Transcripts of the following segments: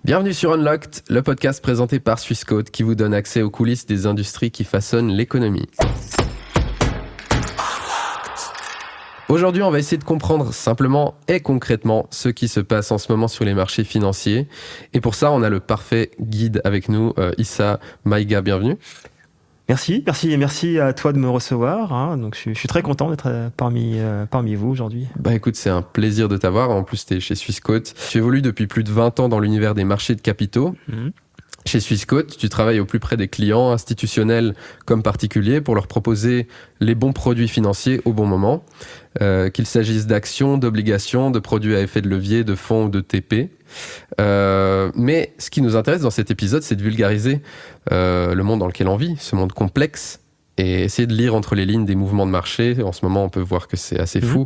Bienvenue sur Unlocked, le podcast présenté par Swissquote qui vous donne accès aux coulisses des industries qui façonnent l'économie. Aujourd'hui, on va essayer de comprendre simplement et concrètement ce qui se passe en ce moment sur les marchés financiers. Et pour ça, on a le parfait guide avec nous, Issa Maïga, bienvenue. Merci à toi de me recevoir. Donc je suis très content d'être parmi vous aujourd'hui. Écoute, c'est un plaisir de t'avoir. En plus, tu es chez Swissquote. Tu évolues depuis plus de 20 ans dans l'univers des marchés de capitaux. Chez Swissquote, tu travailles au plus près des clients, institutionnels comme particuliers, pour leur proposer les bons produits financiers au bon moment, qu'il s'agisse d'actions, d'obligations, de produits à effet de levier, de fonds ou de TP. Mais ce qui nous intéresse dans cet épisode, c'est de vulgariser le monde dans lequel on vit, ce monde complexe, et essayer de lire entre les lignes des mouvements de marché. En ce moment, on peut voir que c'est assez fou.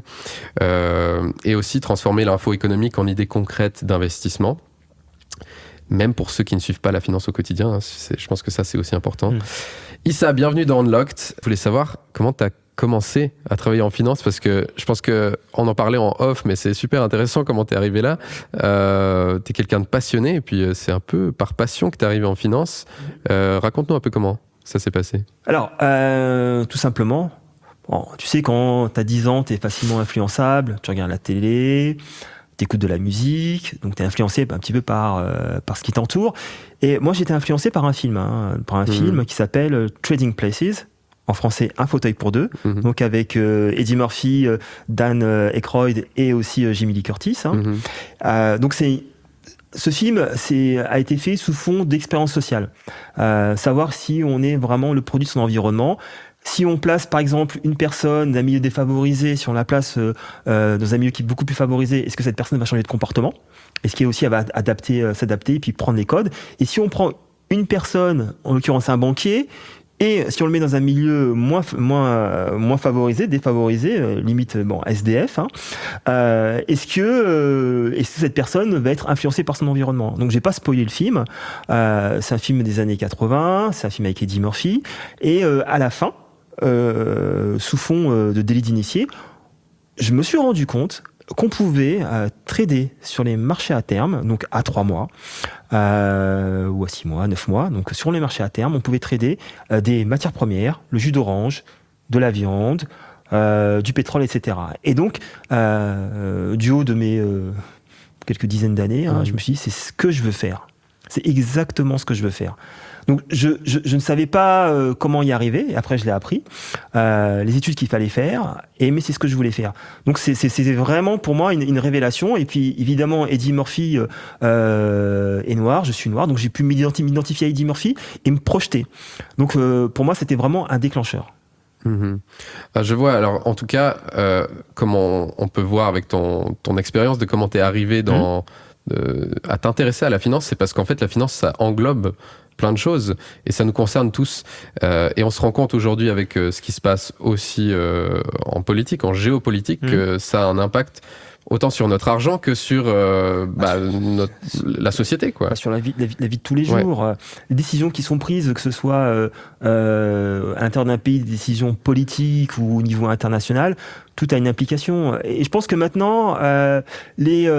Et aussi transformer l'info économique en idées concrètes d'investissement. Même pour ceux qui ne suivent pas la finance au quotidien, je pense que ça, c'est aussi important. Issa, bienvenue dans Unlocked. Je voulais savoir comment tu as commencé à travailler en finance, parce que je pense qu'on en parlait en off, mais c'est super intéressant comment tu es arrivé là. Tu es quelqu'un de passionné, et puis c'est un peu par passion que tu es arrivé en finance. Raconte-nous un peu comment ça s'est passé. Alors, tout simplement, tu sais, quand tu as 10 ans, tu es facilement influençable, tu regardes la télé, t'écoutes de la musique, donc t'es influencé un petit peu par ce qui t'entoure. Et moi, j'étais influencé par un film, film qui s'appelle Trading Places, en français Un fauteuil pour deux, donc avec Eddie Murphy, Dan Aykroyd et aussi Jamie Lee Curtis. Donc ce film a été fait sous fond d'expérience sociale, savoir si on est vraiment le produit de son environnement. Si on place, par exemple, une personne d'un milieu défavorisé, si on la place dans un milieu qui est beaucoup plus favorisé, est-ce que cette personne va changer de comportement ? Est-ce qu'elle aussi elle va s'adapter et puis prendre les codes ? Et si on prend une personne, en l'occurrence un banquier, et si on le met dans un milieu moins favorisé, défavorisé, limite SDF, est-ce que cette personne va être influencée par son environnement ? Donc j'ai pas spoilé le film. C'est un film des années 80, c'est un film avec Eddie Murphy, et à la fin, sous fond de délit d'initié, je me suis rendu compte qu'on pouvait trader sur les marchés à terme, donc à 3 mois, ou à 6 mois, 9 mois. Donc sur les marchés à terme, on pouvait trader des matières premières, le jus d'orange, de la viande, du pétrole, etc. Et donc, du haut de mes quelques dizaines d'années, je me suis dit, c'est ce que je veux faire. C'est exactement ce que je veux faire. Donc je ne savais pas comment y arriver, et après je l'ai appris, les études qu'il fallait faire, mais c'est ce que je voulais faire. Donc c'est vraiment pour moi une révélation. Et puis évidemment Eddie Murphy est noir, je suis noir, donc j'ai pu m'identifier à Eddie Murphy et me projeter. Donc pour moi c'était vraiment un déclencheur. Je vois, alors en tout cas, comme on peut voir avec ton expérience de comment tu es arrivé à t'intéresser à la finance, c'est parce qu'en fait la finance ça englobe plein de choses et ça nous concerne tous, et on se rend compte aujourd'hui avec ce qui se passe aussi en politique, en géopolitique, que ça a un impact autant sur notre argent que sur la société, quoi. Sur la vie de tous les jours. Les décisions qui sont prises, que ce soit à l'intérieur d'un pays, des décisions politiques ou au niveau international, tout a une implication. Et je pense que maintenant, les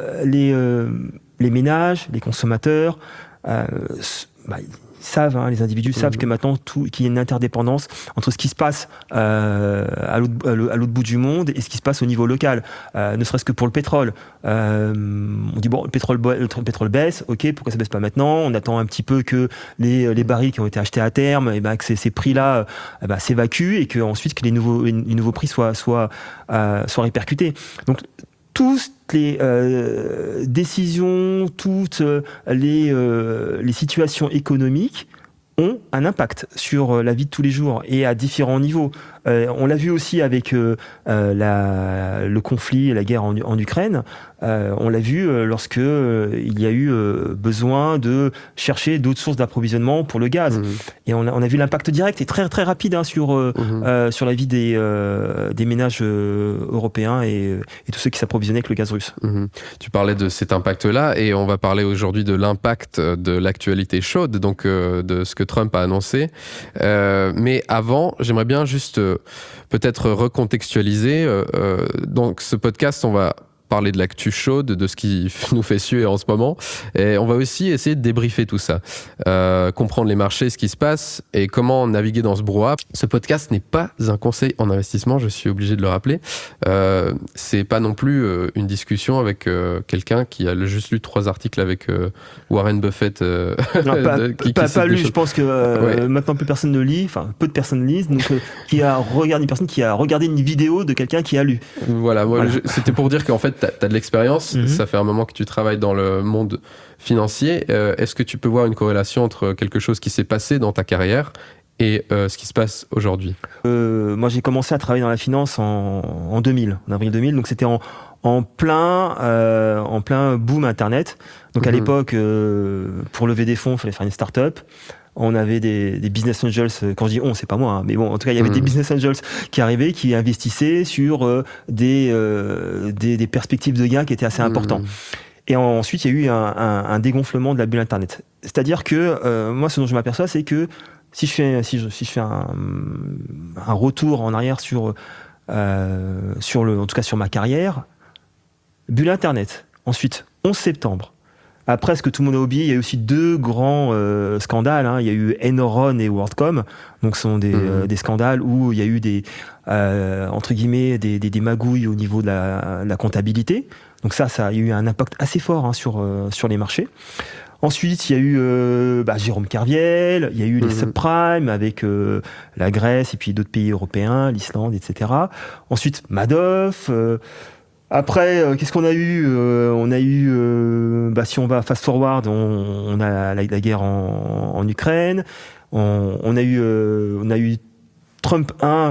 ménages, les consommateurs, ils savent, les individus savent que maintenant qu'il y a une interdépendance entre ce qui se passe à l'autre bout du monde et ce qui se passe au niveau local, ne serait-ce que pour le pétrole. On dit le pétrole baisse, ok, pourquoi ça baisse pas maintenant ? On attend un petit peu que les barils qui ont été achetés à terme, que ces prix-là s'évacuent et que ensuite que les nouveaux prix soient répercutés. Donc toutes les décisions, toutes les situations économiques ont un impact sur la vie de tous les jours et à différents niveaux. On l'a vu aussi avec le conflit et la guerre en Ukraine. On l'a vu lorsque il y a eu besoin de chercher d'autres sources d'approvisionnement pour le gaz. Et on a vu l'impact direct et très, très rapide sur la vie des ménages européens et tous ceux qui s'approvisionnaient avec le gaz russe. Tu parlais de cet impact-là et on va parler aujourd'hui de l'impact de l'actualité chaude, donc de ce que Trump a annoncé. Mais avant, j'aimerais bien juste peut-être recontextualiser. Donc ce podcast, on va parler de l'actu chaude, de ce qui nous fait suer en ce moment. Et on va aussi essayer de débriefer tout ça, comprendre les marchés, ce qui se passe et comment naviguer dans ce brouhaha. Ce podcast n'est pas un conseil en investissement, je suis obligé de le rappeler. C'est pas non plus une discussion avec quelqu'un qui a juste lu 3 articles avec Warren Buffett. Non, pas lu, je pense que maintenant plus personne ne lit, enfin peu de personnes lisent, donc une personne qui a regardé une vidéo de quelqu'un qui a lu. Voilà. C'était pour dire qu'en fait, tu as de l'expérience, ça fait un moment que tu travailles dans le monde financier. Est-ce que tu peux voir une corrélation entre quelque chose qui s'est passé dans ta carrière et ce qui se passe aujourd'hui? Moi, j'ai commencé à travailler dans la finance en 2000, en avril 2000, donc c'était en plein boom Internet. Donc à l'époque, pour lever des fonds, il fallait faire une start-up. On avait des business angels, quand je dis on, c'est pas moi, hein, mais bon, en tout cas, il y avait des business angels qui arrivaient, qui investissaient sur des perspectives de gains qui étaient assez importants. Et ensuite, il y a eu un dégonflement de la bulle Internet. C'est-à-dire que moi, ce dont je m'aperçois, c'est que si je fais un retour en arrière en tout cas sur ma carrière, bulle Internet. Ensuite, 11 septembre. Après, ce que tout le monde a oublié, il y a eu aussi 2 grands scandales. Hein. Il y a eu Enron et WorldCom. Donc, ce sont des scandales où il y a eu entre guillemets, des magouilles au niveau de la comptabilité. Donc ça a eu un impact assez fort sur les marchés. Ensuite, il y a eu Jérôme Kerviel, il y a eu les subprimes avec la Grèce et puis d'autres pays européens, l'Islande, etc. Ensuite, Madoff. Après, qu'est-ce qu'on a eu? On a eu, si on va fast forward, on a la guerre en Ukraine. On a eu Trump 1,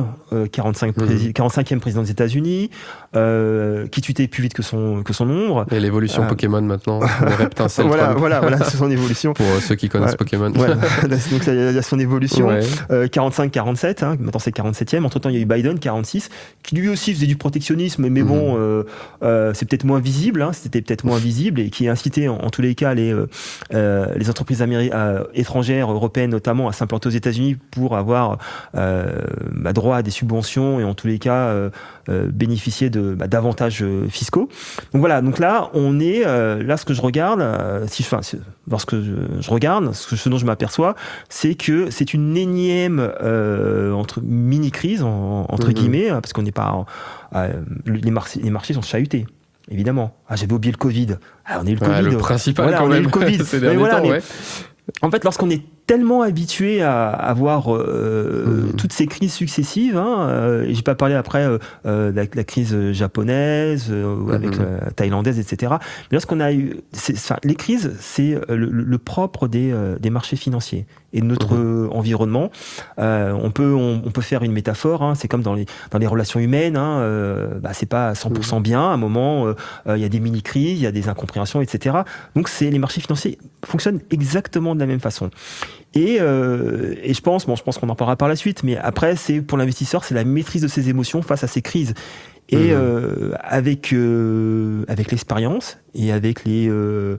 45e président des États-Unis, qui tweetait plus vite que son ombre. Et l'évolution Pokémon maintenant, le Reptincelle voilà, c'est son évolution. Pour ceux qui connaissent Pokémon. Ouais, donc il y a son évolution. 45-47, hein, maintenant c'est 47e. Entre-temps, il y a eu Biden, 46, qui lui aussi faisait du protectionnisme, mais bon, c'est peut-être moins visible, hein, c'était peut-être moins visible, et qui a incité en tous les cas les entreprises étrangères, européennes notamment, à s'implanter aux États-Unis pour avoir droit à des subventions et en tous les cas bénéficier d'avantages fiscaux. Donc voilà, donc là on est là, ce que je regarde, lorsque je regarde, ce dont je m'aperçois, c'est que c'est une énième mini crise entre guillemets, parce qu'on n'est pas les marchés sont chahutés. Évidemment. J'avais oublié le Covid. On a eu le Covid. Le principal quand même. On a eu le Covid. mais en fait, lorsqu'on est tellement habitué à avoir toutes ces crises successives, et j'ai pas parlé après de la crise japonaise, avec la thaïlandaise, etc. Mais lorsqu'on a eu... les crises, c'est le propre des marchés financiers et de notre environnement. On peut faire une métaphore, hein, c'est comme dans les relations humaines, hein, c'est pas 100% bien, à un moment, il y a des mini-crises, il y a des incompréhensions, etc. Donc les marchés financiers fonctionnent exactement de la même façon. Et je pense qu'on en parlera par la suite, mais après, pour l'investisseur, c'est la maîtrise de ses émotions face à ces crises. Et avec l'expérience et avec les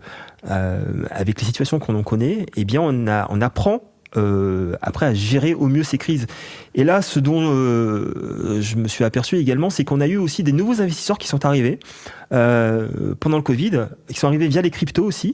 situations qu'on en connaît, eh bien, on apprend après à gérer au mieux ces crises. Et là, ce dont je me suis aperçu également, c'est qu'on a eu aussi des nouveaux investisseurs qui sont arrivés pendant le Covid, qui sont arrivés via les cryptos aussi,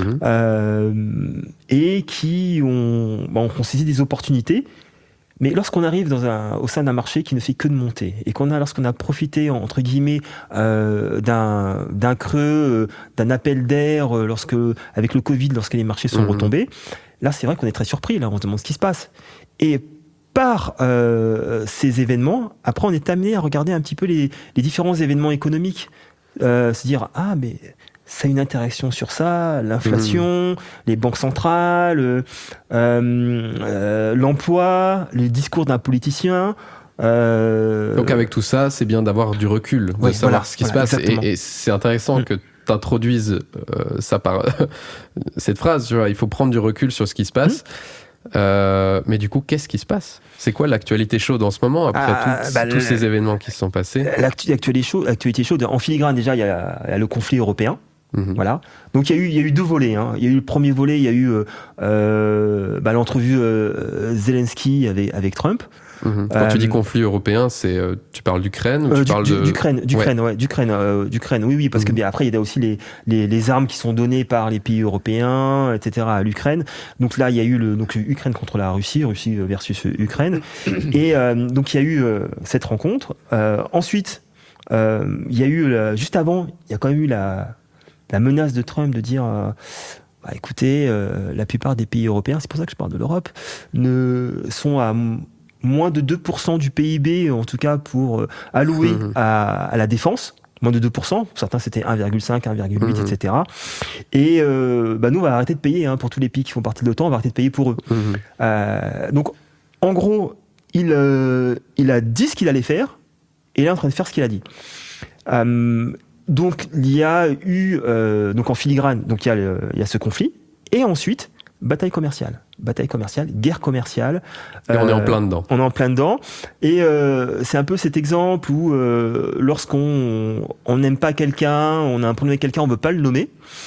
et qui ont saisi des opportunités. Mais lorsqu'on arrive au sein d'un marché qui ne fait que de monter, et lorsqu'on a profité, entre guillemets, d'un creux, d'un appel d'air, avec le Covid, lorsque les marchés sont retombés, là, c'est vrai qu'on est très surpris, là, on se demande ce qui se passe. Et par ces événements, après, on est amené à regarder un petit peu les différents événements économiques. Se dire, mais ça a une interaction sur ça, l'inflation, les banques centrales, l'emploi, le discours d'un politicien. Donc avec tout ça, c'est bien d'avoir du recul, de savoir ce qui se passe. Et c'est intéressant que tu introduises ça par cette phrase, tu vois, il faut prendre du recul sur ce qui se passe. Mais du coup, qu'est-ce qui se passe? C'est quoi l'actualité chaude en ce moment, après tous ces événements qui se sont passés? L'actualité chaude, en filigrane déjà, il y a le conflit européen. Voilà. Donc il y a eu 2 volets. Hein. Il y a eu le premier volet, il y a eu l'entrevue Zelensky avec Trump. Quand tu dis conflit européen, tu parles d'Ukraine ou tu parles d'Ukraine, oui, parce que bien après il y a aussi les armes qui sont données par les pays européens, etc. à l'Ukraine. Donc là il y a eu Ukraine contre la Russie versus Ukraine, et donc il y a eu cette rencontre. Ensuite, il y a eu juste avant, il y a quand même eu la menace de Trump de dire écoutez, la plupart des pays européens, c'est pour ça que je parle de l'Europe, sont à moins de 2% du PIB, en tout cas pour allouer à la défense. Moins de 2%, pour certains c'était 1,5, 1,8, etc. Et nous on va arrêter de payer pour tous les pays qui font partie de l'OTAN, on va arrêter de payer pour eux. Donc en gros, il a dit ce qu'il allait faire, et il est en train de faire ce qu'il a dit. Donc il y a eu donc en filigrane, donc il y a ce conflit, et ensuite bataille commerciale, guerre commerciale. Et on est en plein dedans. On est en plein dedans, et c'est un peu cet exemple où lorsqu'on n'aime pas quelqu'un, on a un problème avec quelqu'un, on veut pas le nommer.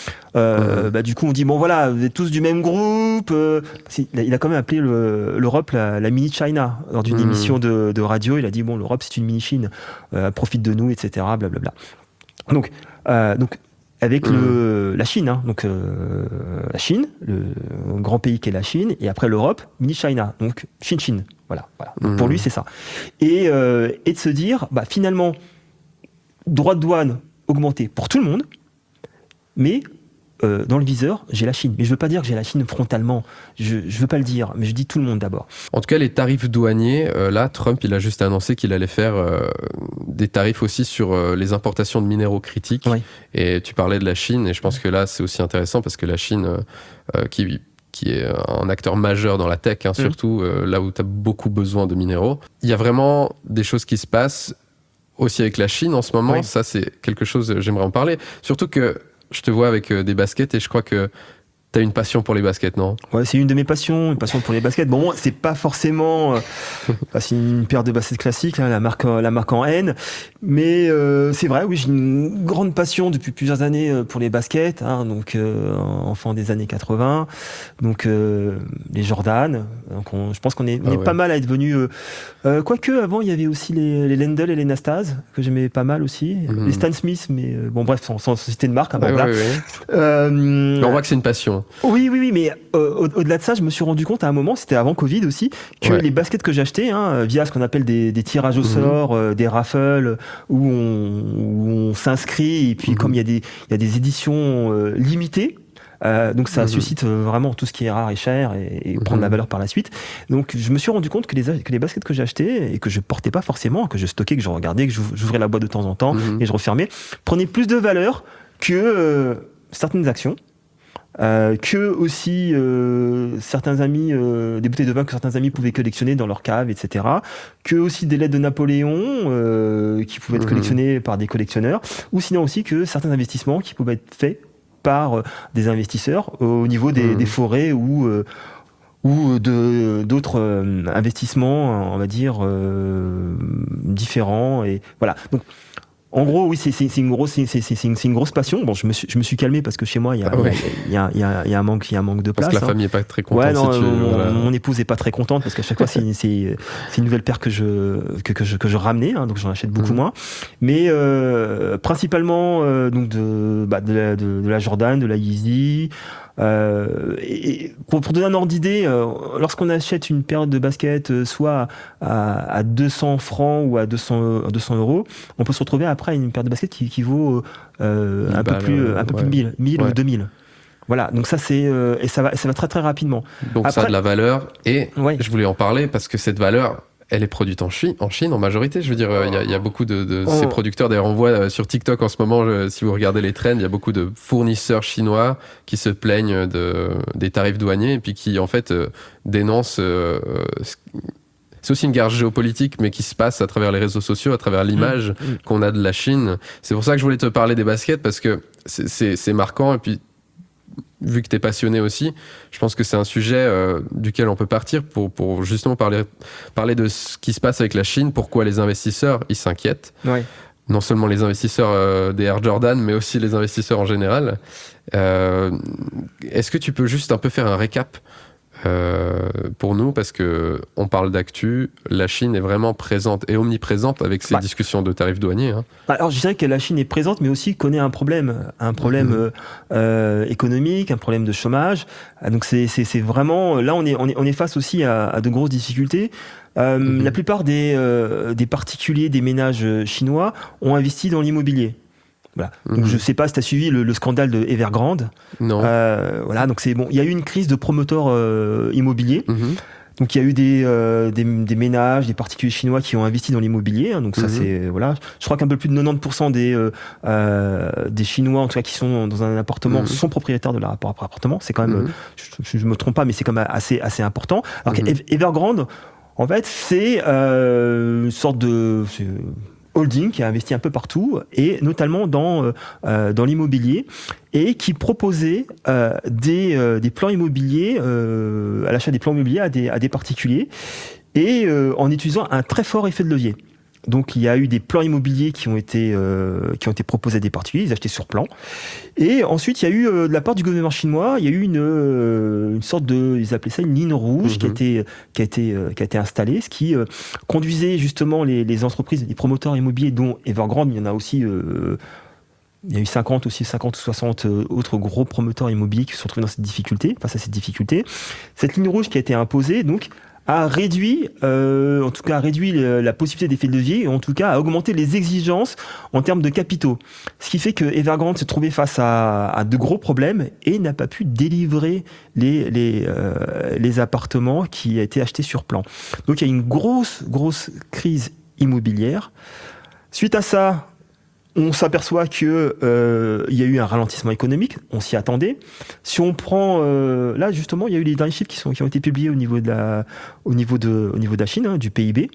Du coup on dit bon voilà, vous êtes tous du même groupe. Il a quand même appelé l'Europe la mini China lors d'une émission de radio. Il a dit bon, l'Europe c'est une mini Chine, profite de nous, etc. Blablabla. Donc avec la Chine, la Chine, le grand pays qu'est la Chine, et après l'Europe, mini China, donc Chine. Voilà. Donc pour lui c'est ça. Et de se dire finalement droits de douane augmentés pour tout le monde, mais dans le viseur, j'ai la Chine. Mais je veux pas dire que j'ai la Chine frontalement. Je veux pas le dire, mais je dis tout le monde d'abord. En tout cas, les tarifs douaniers, là, Trump, il a juste annoncé qu'il allait faire des tarifs aussi sur les importations de minéraux critiques. Oui. Et tu parlais de la Chine, et je pense que là, c'est aussi intéressant parce que la Chine, qui est un acteur majeur dans la tech, surtout là où tu as beaucoup besoin de minéraux. Il y a vraiment des choses qui se passent aussi avec la Chine en ce moment. Oui. Ça, c'est quelque chose, j'aimerais en parler. Surtout que je te vois avec des baskets, et je crois que t'as une passion pour les baskets, non ? Ouais, c'est une de mes passions, une passion pour les baskets. Bon, c'est pas forcément c'est une paire de baskets classiques, la marque en N, mais c'est vrai, oui, j'ai une grande passion depuis plusieurs années pour les baskets, donc enfant des années 80, donc les Jordan. Donc je pense qu'on est pas mal à être venu. Quoique avant, il y avait aussi les Lendl et les Nastase que j'aimais pas mal aussi, les Stan Smith, mais bon bref, sans citer de marque. On voit que c'est une passion. Oui, mais au-delà de ça, je me suis rendu compte à un moment, c'était avant Covid aussi, que les baskets que j'achetais, via ce qu'on appelle des tirages au sort, des raffles, où on s'inscrit, et puis comme il y a des éditions limitées, donc ça suscite vraiment tout ce qui est rare et cher, et prendre la valeur par la suite. Donc je me suis rendu compte que les baskets que j'achetais et que je portais pas forcément, que je stockais, que je regardais, que j'ouvrais la boîte de temps en temps et je refermais, prenaient plus de valeur que certaines actions. Que aussi certains amis, des bouteilles de vin que certains amis pouvaient collectionner dans leur cave, etc. Que aussi des lettres de Napoléon qui pouvaient être collectionnées par des collectionneurs, ou sinon aussi que certains investissements qui pouvaient être faits par des investisseurs au niveau des forêts ou d'autres investissements, on va dire, différents. Et voilà. Donc, en gros, oui, c'est une grosse passion. Bon, je me suis calmé parce que chez moi, il y a un manque de place. Parce que la famille est pas très contente. Ouais, non, mon épouse est pas très contente parce qu'à chaque fois, c'est une nouvelle paire que je ramenais, donc j'en achète beaucoup moins. Mais principalement donc de la Jordan, de la Yeezy. Et pour donner un ordre d'idée, lorsqu'on achète une paire de baskets soit à 200 francs ou à 200 euros, on peut se retrouver après à une paire de baskets qui vaut un peu plus 1000 ou 2000. Voilà, donc ça c'est et ça va très très rapidement. Donc après, ça a de la valeur, et je voulais en parler parce que cette valeur, elle est produite en Chine en majorité. Je veux dire, il y a beaucoup de ces producteurs. D'ailleurs, on voit sur TikTok en ce moment, si vous regardez les trends, il y a beaucoup de fournisseurs chinois qui se plaignent des tarifs douaniers et puis qui, en fait, dénoncent... c'est aussi une guerre géopolitique, mais qui se passe à travers les réseaux sociaux, à travers l'image qu'on a de la Chine. C'est pour ça que je voulais te parler des baskets, parce que c'est marquant. Et puis, vu que tu es passionné aussi, je pense que c'est un sujet duquel on peut partir pour justement parler de ce qui se passe avec la Chine, pourquoi les investisseurs ils s'inquiètent. Ouais. Non seulement les investisseurs des Air Jordan, mais aussi les investisseurs en général. Est-ce que tu peux juste un peu faire un récap pour nous, parce que on parle d'actu, la Chine est vraiment présente et omniprésente avec ces discussions de tarifs douaniers. Hein. Alors je dirais que la Chine est présente, mais aussi connaît un problème économique, un problème de chômage. Donc c'est vraiment là on est face aussi à de grosses difficultés. La plupart des particuliers, des ménages chinois ont investi dans l'immobilier. Voilà. Donc je sais pas si tu as suivi le scandale de Evergrande. Non. Voilà, donc c'est bon. Il y a eu une crise de promoteurs immobiliers. Donc il y a eu des ménages, des particuliers chinois qui ont investi dans l'immobilier. Hein, donc ça c'est voilà. Je crois qu'un peu plus de 90% des Chinois, en tout cas qui sont dans un appartement, sont propriétaires de leur appartement. C'est quand même, je me trompe pas, mais c'est quand même assez important. Alors qu'Evergrande, en fait, c'est une sorte de holding qui a investi un peu partout et notamment dans l'immobilier et qui proposait des plans immobiliers à l'achat des plans immobiliers à des particuliers et en utilisant un très fort effet de levier. Donc il y a eu des plans immobiliers qui ont été proposés à des particuliers, ils achetaient sur plan. Et ensuite il y a eu de la part du gouvernement chinois, il y a eu une sorte de, ils appelaient ça une ligne rouge qui a été installée, ce qui conduisait justement les entreprises, les promoteurs immobiliers, dont Evergrande, il y en a aussi. Il y a eu 50 ou 60 autres gros promoteurs immobiliers qui se sont trouvés face à cette difficulté. Cette ligne rouge qui a été imposée, donc, a réduit la possibilité d'effet de levier et en tout cas a augmenté les exigences en termes de capitaux. Ce qui fait que Evergrande s'est trouvé face à de gros problèmes et n'a pas pu délivrer les appartements qui a été achetés sur plan. Donc il y a une grosse crise immobilière. Suite à ça, on s'aperçoit qu'il y a eu un ralentissement économique, on s'y attendait. Si on prend là justement, il y a eu les derniers chiffres qui ont été publiés au niveau de la Chine, hein, du PIB,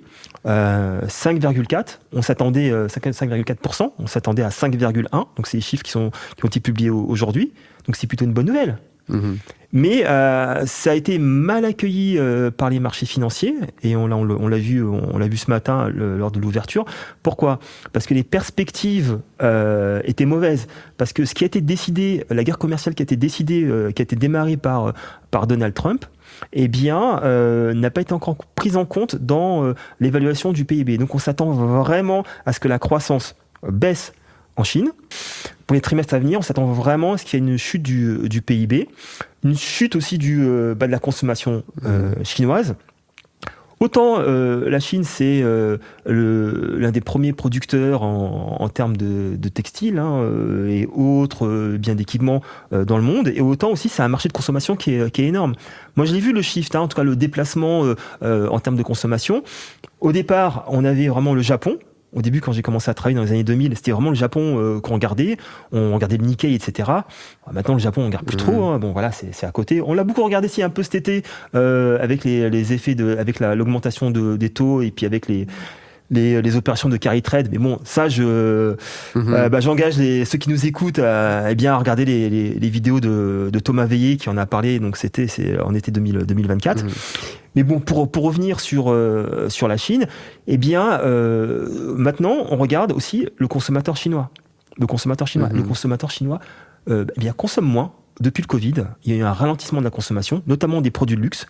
5,4. On s'attendait 5,4%. On s'attendait à 5,1. Donc c'est les chiffres qui ont été publiés aujourd'hui. Donc c'est plutôt une bonne nouvelle. Mais ça a été mal accueilli par les marchés financiers et on l'a vu ce matin lors de l'ouverture. Pourquoi ? Parce que les perspectives étaient mauvaises. Parce que ce qui a été décidé, la guerre commerciale qui a été démarrée par Donald Trump, eh bien, n'a pas été encore prise en compte dans l'évaluation du PIB. Donc on s'attend vraiment à ce que la croissance baisse en Chine. Pour les trimestres à venir, on s'attend vraiment à ce qu'il y ait une chute du PIB, une chute aussi de la consommation chinoise. Autant la Chine, c'est l'un des premiers producteurs en termes de textiles et autres biens d'équipement dans le monde, et autant aussi c'est un marché de consommation qui est énorme. Moi je l'ai vu le shift, en tout cas le déplacement en termes de consommation. Au départ, on avait vraiment le Japon. Au début, quand j'ai commencé à travailler dans les années 2000, c'était vraiment le Japon qu'on regardait. On regardait le Nikkei, etc. Maintenant, le Japon, on ne regarde plus trop. Bon, voilà, c'est à côté. On l'a beaucoup regardé un peu cet été avec les effets avec l'augmentation des taux et puis avec les opérations de carry trade. Mais bon, ça, j'engage ceux qui nous écoutent à regarder les vidéos de Thomas Veillé qui en a parlé. Donc, c'est en été 2024. Mais bon, pour revenir sur la Chine, eh bien, maintenant, on regarde aussi le consommateur chinois. Le consommateur chinois consomme moins. Depuis le Covid, il y a eu un ralentissement de la consommation, notamment des produits de luxe,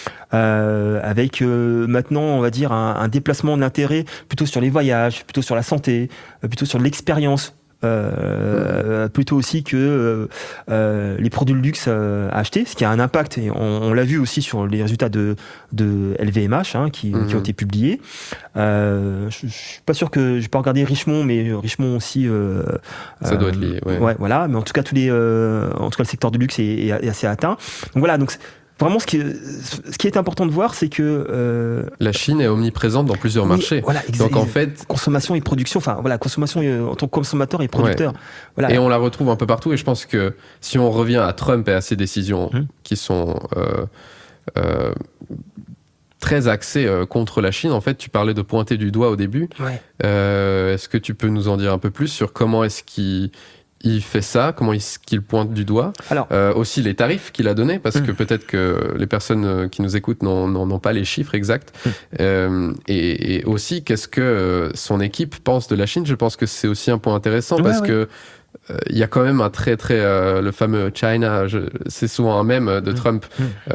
avec maintenant, on va dire, un déplacement d'intérêt plutôt sur les voyages, plutôt sur la santé, plutôt sur l'expérience. Plutôt aussi que les produits de luxe à acheter, ce qui a un impact, et on l'a vu aussi sur les résultats de LVMH qui ont été publiés. Je suis pas sûr que je peux regarder Richemont, mais Richemont aussi. Ça doit être lié. Ouais, voilà. Mais en tout cas, le secteur du luxe est assez atteint. Donc voilà. Donc vraiment, ce qui est important de voir, c'est que la Chine est omniprésente dans plusieurs marchés. Voilà, donc en fait, consommation et production. Enfin voilà, consommation en tant que consommateur et producteur. Ouais. Voilà. Et on la retrouve un peu partout. Et je pense que si on revient à Trump et à ses décisions qui sont très axées contre la Chine, en fait, tu parlais de pointer du doigt au début. Ouais. Est-ce que tu peux nous en dire un peu plus sur comment est-ce qu'il fait ça, comment est-ce qu'il pointe du doigt? Alors, aussi les tarifs qu'il a donnés, parce que peut-être que les personnes qui nous écoutent n'ont pas les chiffres exacts. Et aussi, qu'est-ce que son équipe pense de la Chine? Je pense que c'est aussi un point intéressant, parce que il y a quand même un très le fameux China, c'est souvent un mème de Trump.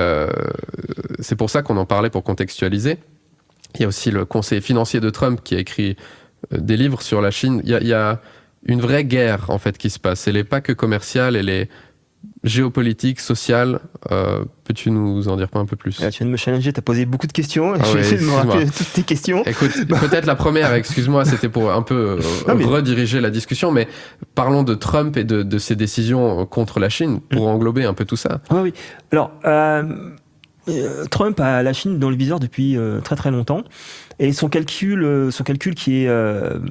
C'est pour ça qu'on en parlait pour contextualiser. Il y a aussi le conseiller financier de Trump qui a écrit des livres sur la Chine. Il y a une vraie guerre en fait qui se passe. Elle n'est pas que commerciale, elle est géopolitique, sociale. Peux-tu nous en dire pas un peu plus? Tu viens de me challenger, tu as posé beaucoup de questions. Je vais essayer de me rappeler toutes tes questions. Écoute, peut-être la première, excuse-moi, c'était pour un peu rediriger la discussion, mais parlons de Trump et de ses décisions contre la Chine pour englober un peu tout ça. Oui. Alors, Trump a la Chine dans le viseur depuis très très longtemps. Et son calcul qui est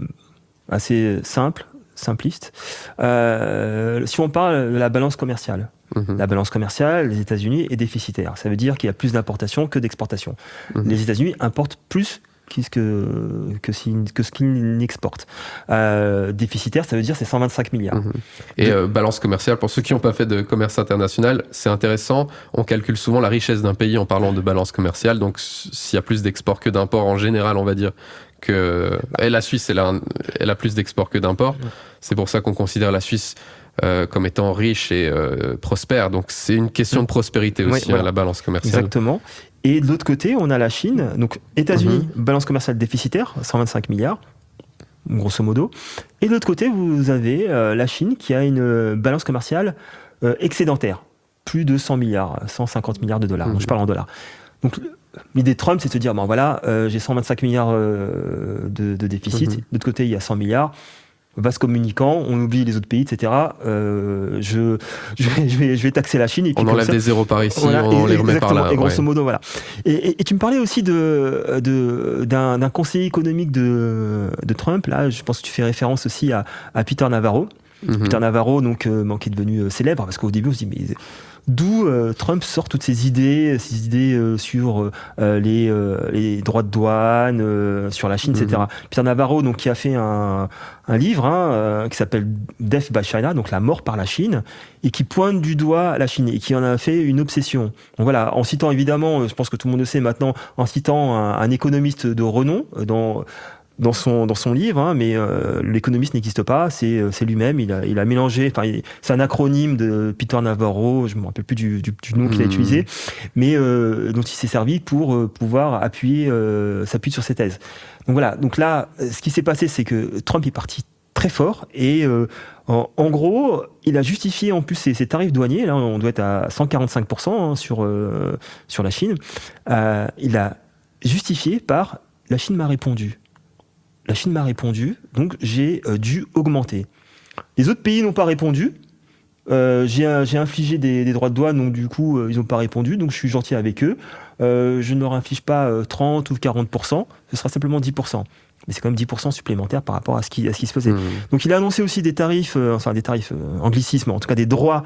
assez simpliste. Si on parle de la balance commerciale, la balance commerciale, les États-Unis est déficitaire. Ça veut dire qu'il y a plus d'importations que d'exportations. Les États-Unis importent plus que ce qu'ils n'exportent. Déficitaire, ça veut dire c'est 125 milliards. Et balance commerciale, pour ceux qui n'ont pas fait de commerce international, c'est intéressant. On calcule souvent la richesse d'un pays en parlant de balance commerciale. Donc, s'il y a plus d'exports que d'imports, en général, on va dire que... Et la Suisse, elle a plus d'exports que d'imports. C'est pour ça qu'on considère la Suisse comme étant riche et prospère. Donc, c'est une question de prospérité aussi, la balance commerciale. Exactement. Et de l'autre côté, on a la Chine. Donc, États-Unis, balance commerciale déficitaire, 125 milliards, grosso modo. Et de l'autre côté, vous avez la Chine qui a une balance commerciale excédentaire. Plus de 100 milliards, 150 milliards de dollars. Donc, je parle en dollars. Donc, l'idée de Trump, c'est de se dire, bon voilà, j'ai 125 milliards de déficit. De l'autre côté, il y a 100 milliards. Vaste communicant, on oublie les autres pays, etc. Je vais taxer la Chine. Et puis on enlève des zéros par ici, on les remet par là. Et grosso modo, voilà. Et tu me parlais aussi d'un conseiller économique de Trump. Là, je pense que tu fais référence aussi à Peter Navarro. Peter Navarro, donc, qui est devenu célèbre, parce qu'au début, on se dit, mais d'où Trump sort toutes ces idées sur les droits de douane, sur la Chine, etc. Peter Navarro, donc, qui a fait un livre qui s'appelle Death by China, donc la mort par la Chine, et qui pointe du doigt la Chine et qui en a fait une obsession. Donc voilà, en citant évidemment, je pense que tout le monde le sait maintenant, en citant un économiste de renom dans son livre, mais l'économiste n'existe pas, c'est lui-même, il a mélangé, c'est un acronyme de Peter Navarro, je ne me rappelle plus du nom qu'il a utilisé, mais dont il s'est servi pour pouvoir s'appuyer sur ses thèses. Donc voilà, donc là, ce qui s'est passé, c'est que Trump est parti très fort, et en gros, il a justifié en plus ses tarifs douaniers, là on doit être à 145% sur la Chine, il a justifié par « la Chine m'a répondu ». La Chine m'a répondu, donc j'ai dû augmenter. Les autres pays n'ont pas répondu. J'ai infligé des droits de douane, donc du coup, ils n'ont pas répondu, donc je suis gentil avec eux. Je ne leur inflige pas 30 ou 40%, ce sera simplement 10%. Mais c'est quand même 10% supplémentaire par rapport à ce qui se faisait. Donc il a annoncé aussi des tarifs, anglicisme, en tout cas des droits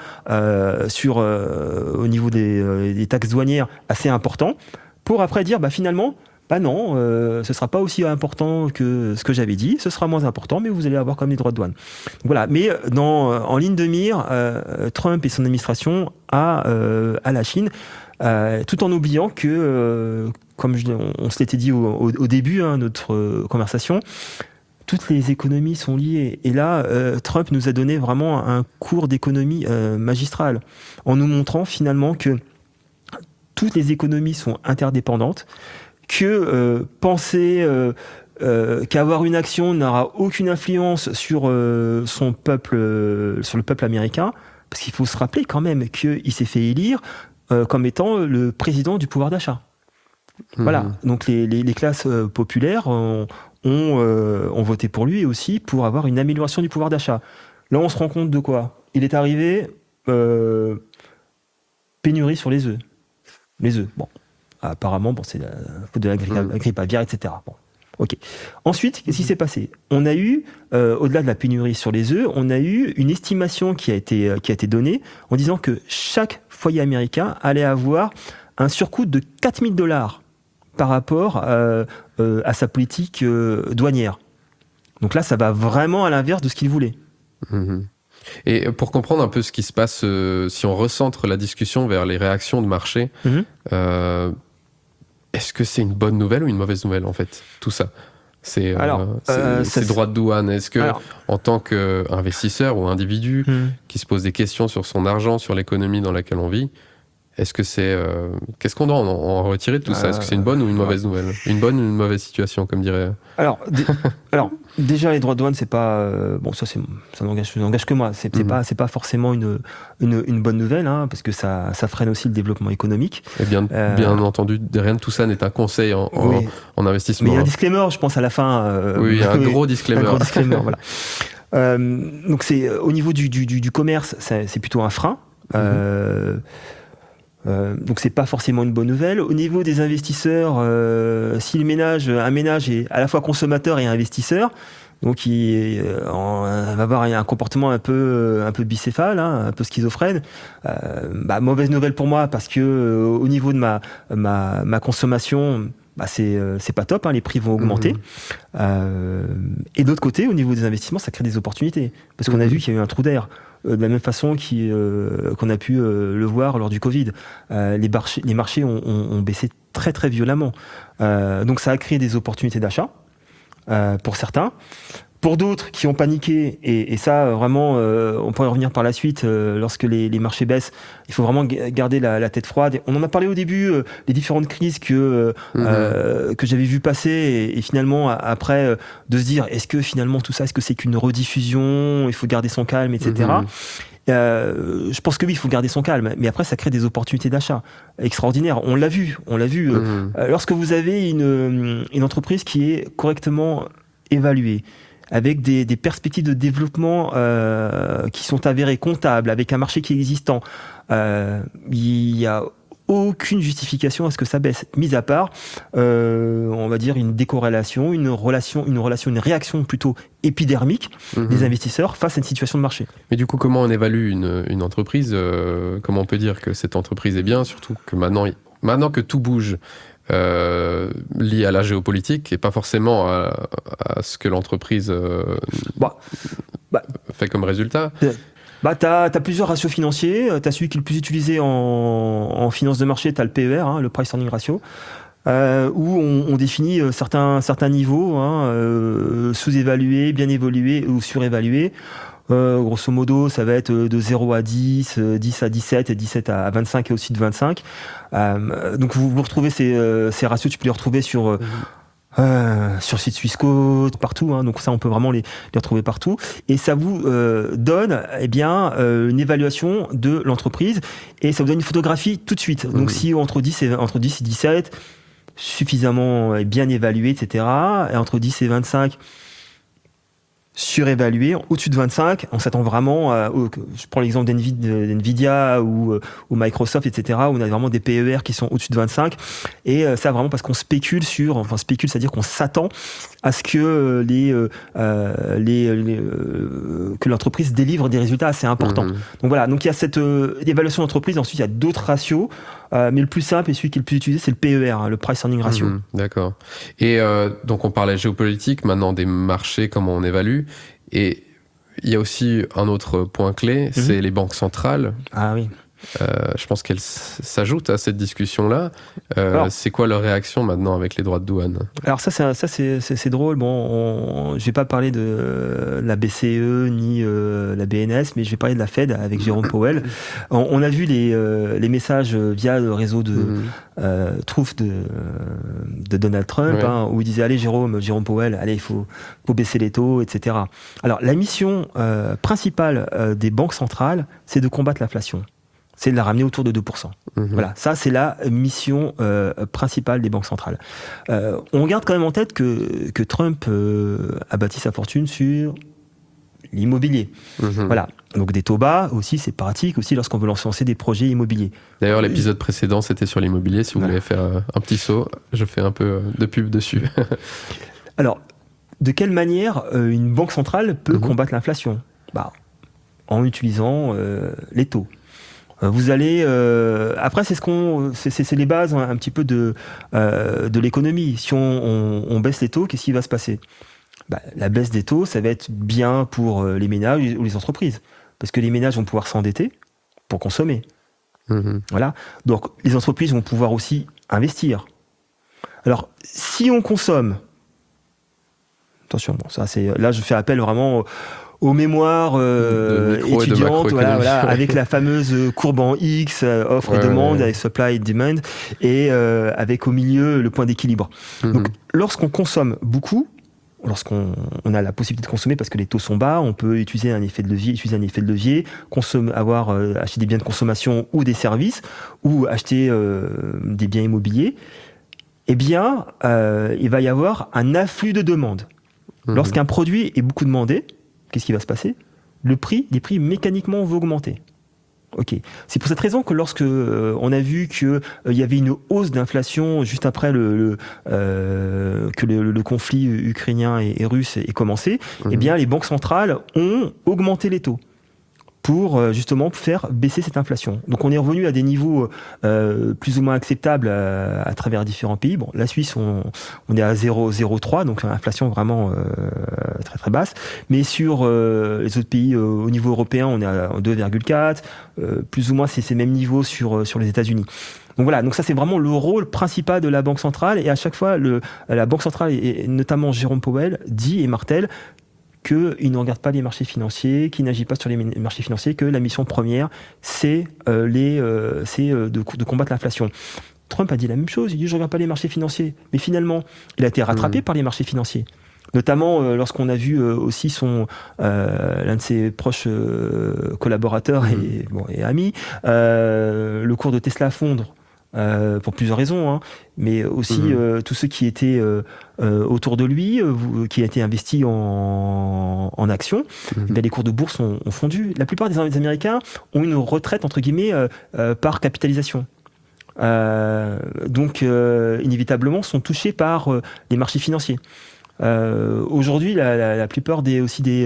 au niveau des taxes douanières assez importants, pour après dire, finalement, non, ce ne sera pas aussi important que ce que j'avais dit, ce sera moins important, mais vous allez avoir quand même des droits de douane. Donc voilà, mais en ligne de mire, Trump et son administration à la Chine, tout en oubliant que, comme on se l'était dit au début de notre conversation, toutes les économies sont liées. Et là, Trump nous a donné vraiment un cours d'économie magistral, en nous montrant finalement que toutes les économies sont interdépendantes, que penser qu'avoir une action n'aura aucune influence sur le peuple américain, parce qu'il faut se rappeler quand même qu'il s'est fait élire comme étant le président du pouvoir d'achat. Voilà, donc les classes populaires ont voté pour lui aussi pour avoir une amélioration du pouvoir d'achat. Là, on se rend compte de quoi? Il est arrivé pénurie sur les œufs. Les œufs, bon. Apparemment, c'est la faute de la grippe aviaire, etc. Bon, ok. Ensuite, qu'est-ce qui s'est passé? On a eu, au-delà de la pénurie sur les œufs, on a eu une estimation qui a été donnée en disant que chaque foyer américain allait avoir un surcoût de $4 000 par rapport à sa politique douanière. Donc là, ça va vraiment à l'inverse de ce qu'il voulait. Et pour comprendre un peu ce qui se passe, si on recentre la discussion vers les réactions de marché, est-ce que c'est une bonne nouvelle ou une mauvaise nouvelle, en fait, tout ça? ces droits de douane? Est-ce que, en tant qu'investisseur ou individu qui se pose des questions sur son argent, sur l'économie dans laquelle on vit, est-ce que qu'est-ce qu'on doit en retirer de tout ça? Est-ce que c'est une bonne ou une mauvaise nouvelle? Une bonne ou une mauvaise situation, comme dirait... Alors, déjà, les droits de douane, c'est pas... ça n'engage que moi. C'est pas forcément une bonne nouvelle, hein, parce que ça freine aussi le développement économique. Et bien entendu, rien de tout ça n'est un conseil en investissement. Mais il y a un disclaimer, je pense, à la fin. Oui, il y a un gros disclaimer. Un gros disclaimer, voilà. Donc, au niveau du commerce, c'est plutôt un frein. Donc c'est pas forcément une bonne nouvelle. Au niveau des investisseurs, si un ménage est à la fois consommateur et investisseur, donc il va avoir un comportement un peu bicéphale, hein, un peu schizophrène. Mauvaise nouvelle pour moi parce que au niveau de ma consommation, c'est pas top, hein, les prix vont augmenter. Et d'autre côté, au niveau des investissements, ça crée des opportunités parce qu'on a vu qu'il y a eu un trou d'air. De la même façon qu'on a pu le voir lors du Covid. Les marchés ont baissé très très violemment. Donc ça a créé des opportunités d'achat pour certains. Pour d'autres qui ont paniqué, et ça vraiment, on pourrait revenir par la suite, lorsque les marchés baissent, il faut vraiment garder la tête froide. On en a parlé au début, les différentes crises que j'avais vu passer, et finalement, après, de se dire, est-ce que finalement tout ça, est-ce que c'est qu'une rediffusion, il faut garder son calme, etc. Je pense que oui, il faut garder son calme, mais après ça crée des opportunités d'achat extraordinaires. On l'a vu. Lorsque vous avez une entreprise qui est correctement évaluée, avec des perspectives de développement qui sont avérées, comptables, avec un marché qui est existant, il n'y a aucune justification à ce que ça baisse, mis à part, on va dire, une décorrélation, une réaction plutôt épidermique des investisseurs face à une situation de marché. Mais du coup, comment on évalue une entreprise? Comment on peut dire que cette entreprise est bien, surtout que maintenant que tout bouge, lié à la géopolitique et pas forcément à ce que l'entreprise fait comme résultat? T'as plusieurs ratios financiers. T'as celui qui est le plus utilisé en finance de marché, t'as le PER, hein, le Price Earning Ratio, où on définit certains niveaux, sous-évalués, bien évolués ou surévalués. Grosso modo, ça va être de 0 à 10, 10 à 17 et 17 à 25 et au-dessus de 25. Donc vous retrouvez ces ratios, tu peux les retrouver sur le site Swissquote, partout, hein, donc ça on peut vraiment les retrouver partout, et ça vous donne une évaluation de l'entreprise, et ça vous donne une photographie tout de suite. Donc si entre 10 et 17, suffisamment bien évalué, etc., et entre 10 et 25, surévalué, au-dessus de 25, on s'attend vraiment je prends l'exemple d'NVIDIA ou Microsoft, etc., où on a vraiment des PER qui sont au-dessus de 25, et ça vraiment parce qu'on spécule c'est-à-dire qu'on s'attend à ce que que l'entreprise délivre des résultats assez importants. Donc voilà, donc il y a cette évaluation d'entreprise. Ensuite il y a d'autres ratios, mais le plus simple et celui qui est le plus utilisé, c'est le PER, hein, le Price Earning Ratio. D'accord. Et donc on parlait géopolitique, maintenant des marchés, comment on évalue, et il y a aussi un autre point clé, c'est les banques centrales. Ah oui. Je pense qu'elles s'ajoutent à cette discussion-là. C'est quoi leur réaction maintenant avec les droits de douane? Alors c'est drôle. Bon, je vais pas parler de la BCE ni la BNS, mais je vais parler de la Fed avec Jérôme Powell. On a vu les messages via le réseau de Truth de Donald Trump, hein, où il disait allez Jérôme Powell, allez il faut baisser les taux, etc. Alors la mission principale des banques centrales, c'est de combattre l'inflation. C'est de la ramener autour de 2%. Voilà, ça c'est la mission principale des banques centrales. On garde quand même en tête que Trump a bâti sa fortune sur l'immobilier. Voilà, donc des taux bas aussi, c'est pratique aussi lorsqu'on veut lancer des projets immobiliers. D'ailleurs, l'épisode précédent, c'était sur l'immobilier. Si vous voulez faire un petit saut, je fais un peu de pub dessus. Alors, de quelle manière une banque centrale peut combattre l'inflation? En utilisant les taux. Vous allez après c'est les bases un petit peu de l'économie. Si on baisse les taux, qu'est-ce qui va se passer? La baisse des taux, ça va être bien pour les ménages ou les entreprises, parce que les ménages vont pouvoir s'endetter pour consommer. Voilà. Donc les entreprises vont pouvoir aussi investir. Alors si on consomme Attention, bon, ça c'est là je fais appel vraiment aux mémoires étudiantes, avec la fameuse courbe en X, offre et demande, avec supply et demand, et avec au milieu le point d'équilibre. Donc lorsqu'on consomme beaucoup, lorsqu'on a la possibilité de consommer parce que les taux sont bas, on peut utiliser un effet de levier, acheter des biens de consommation ou des services, ou acheter des biens immobiliers. Eh bien, il va y avoir un afflux de demandes. Lorsqu'un produit est beaucoup demandé, qu'est-ce qui va se passer ? Les prix mécaniquement vont augmenter. Ok. C'est pour cette raison que lorsque on a vu qu'il y avait une hausse d'inflation juste après que le conflit ukrainien et russe ait commencé, eh bien les banques centrales ont augmenté les taux pour justement faire baisser cette inflation. Donc on est revenu à des niveaux plus ou moins acceptables à travers différents pays. Bon, la Suisse, on est à 0,03, donc une inflation vraiment très très basse. Mais sur les autres pays au niveau européen, on est à 2,4, plus ou moins c'est ces mêmes niveaux sur les États-Unis. Donc voilà, donc ça c'est vraiment le rôle principal de la Banque centrale. Et à chaque fois, la Banque centrale, et notamment Jérôme Powell, dit et martèle qu'il ne regarde pas les marchés financiers, qu'il n'agit pas sur les marchés financiers, que la mission première, c'est de combattre l'inflation. Trump a dit la même chose, il dit « je ne regarde pas les marchés financiers ». Mais finalement, il a été rattrapé par les marchés financiers. Notamment lorsqu'on a vu aussi l'un de ses proches collaborateurs et amis, le cours de Tesla fondre. Pour plusieurs raisons, mais aussi tous ceux qui étaient autour de lui, qui a été investi en actions, les cours de bourse ont fondu. La plupart des Américains ont une retraite entre guillemets par capitalisation. Donc inévitablement sont touchés par les marchés financiers. Aujourd'hui, la plupart des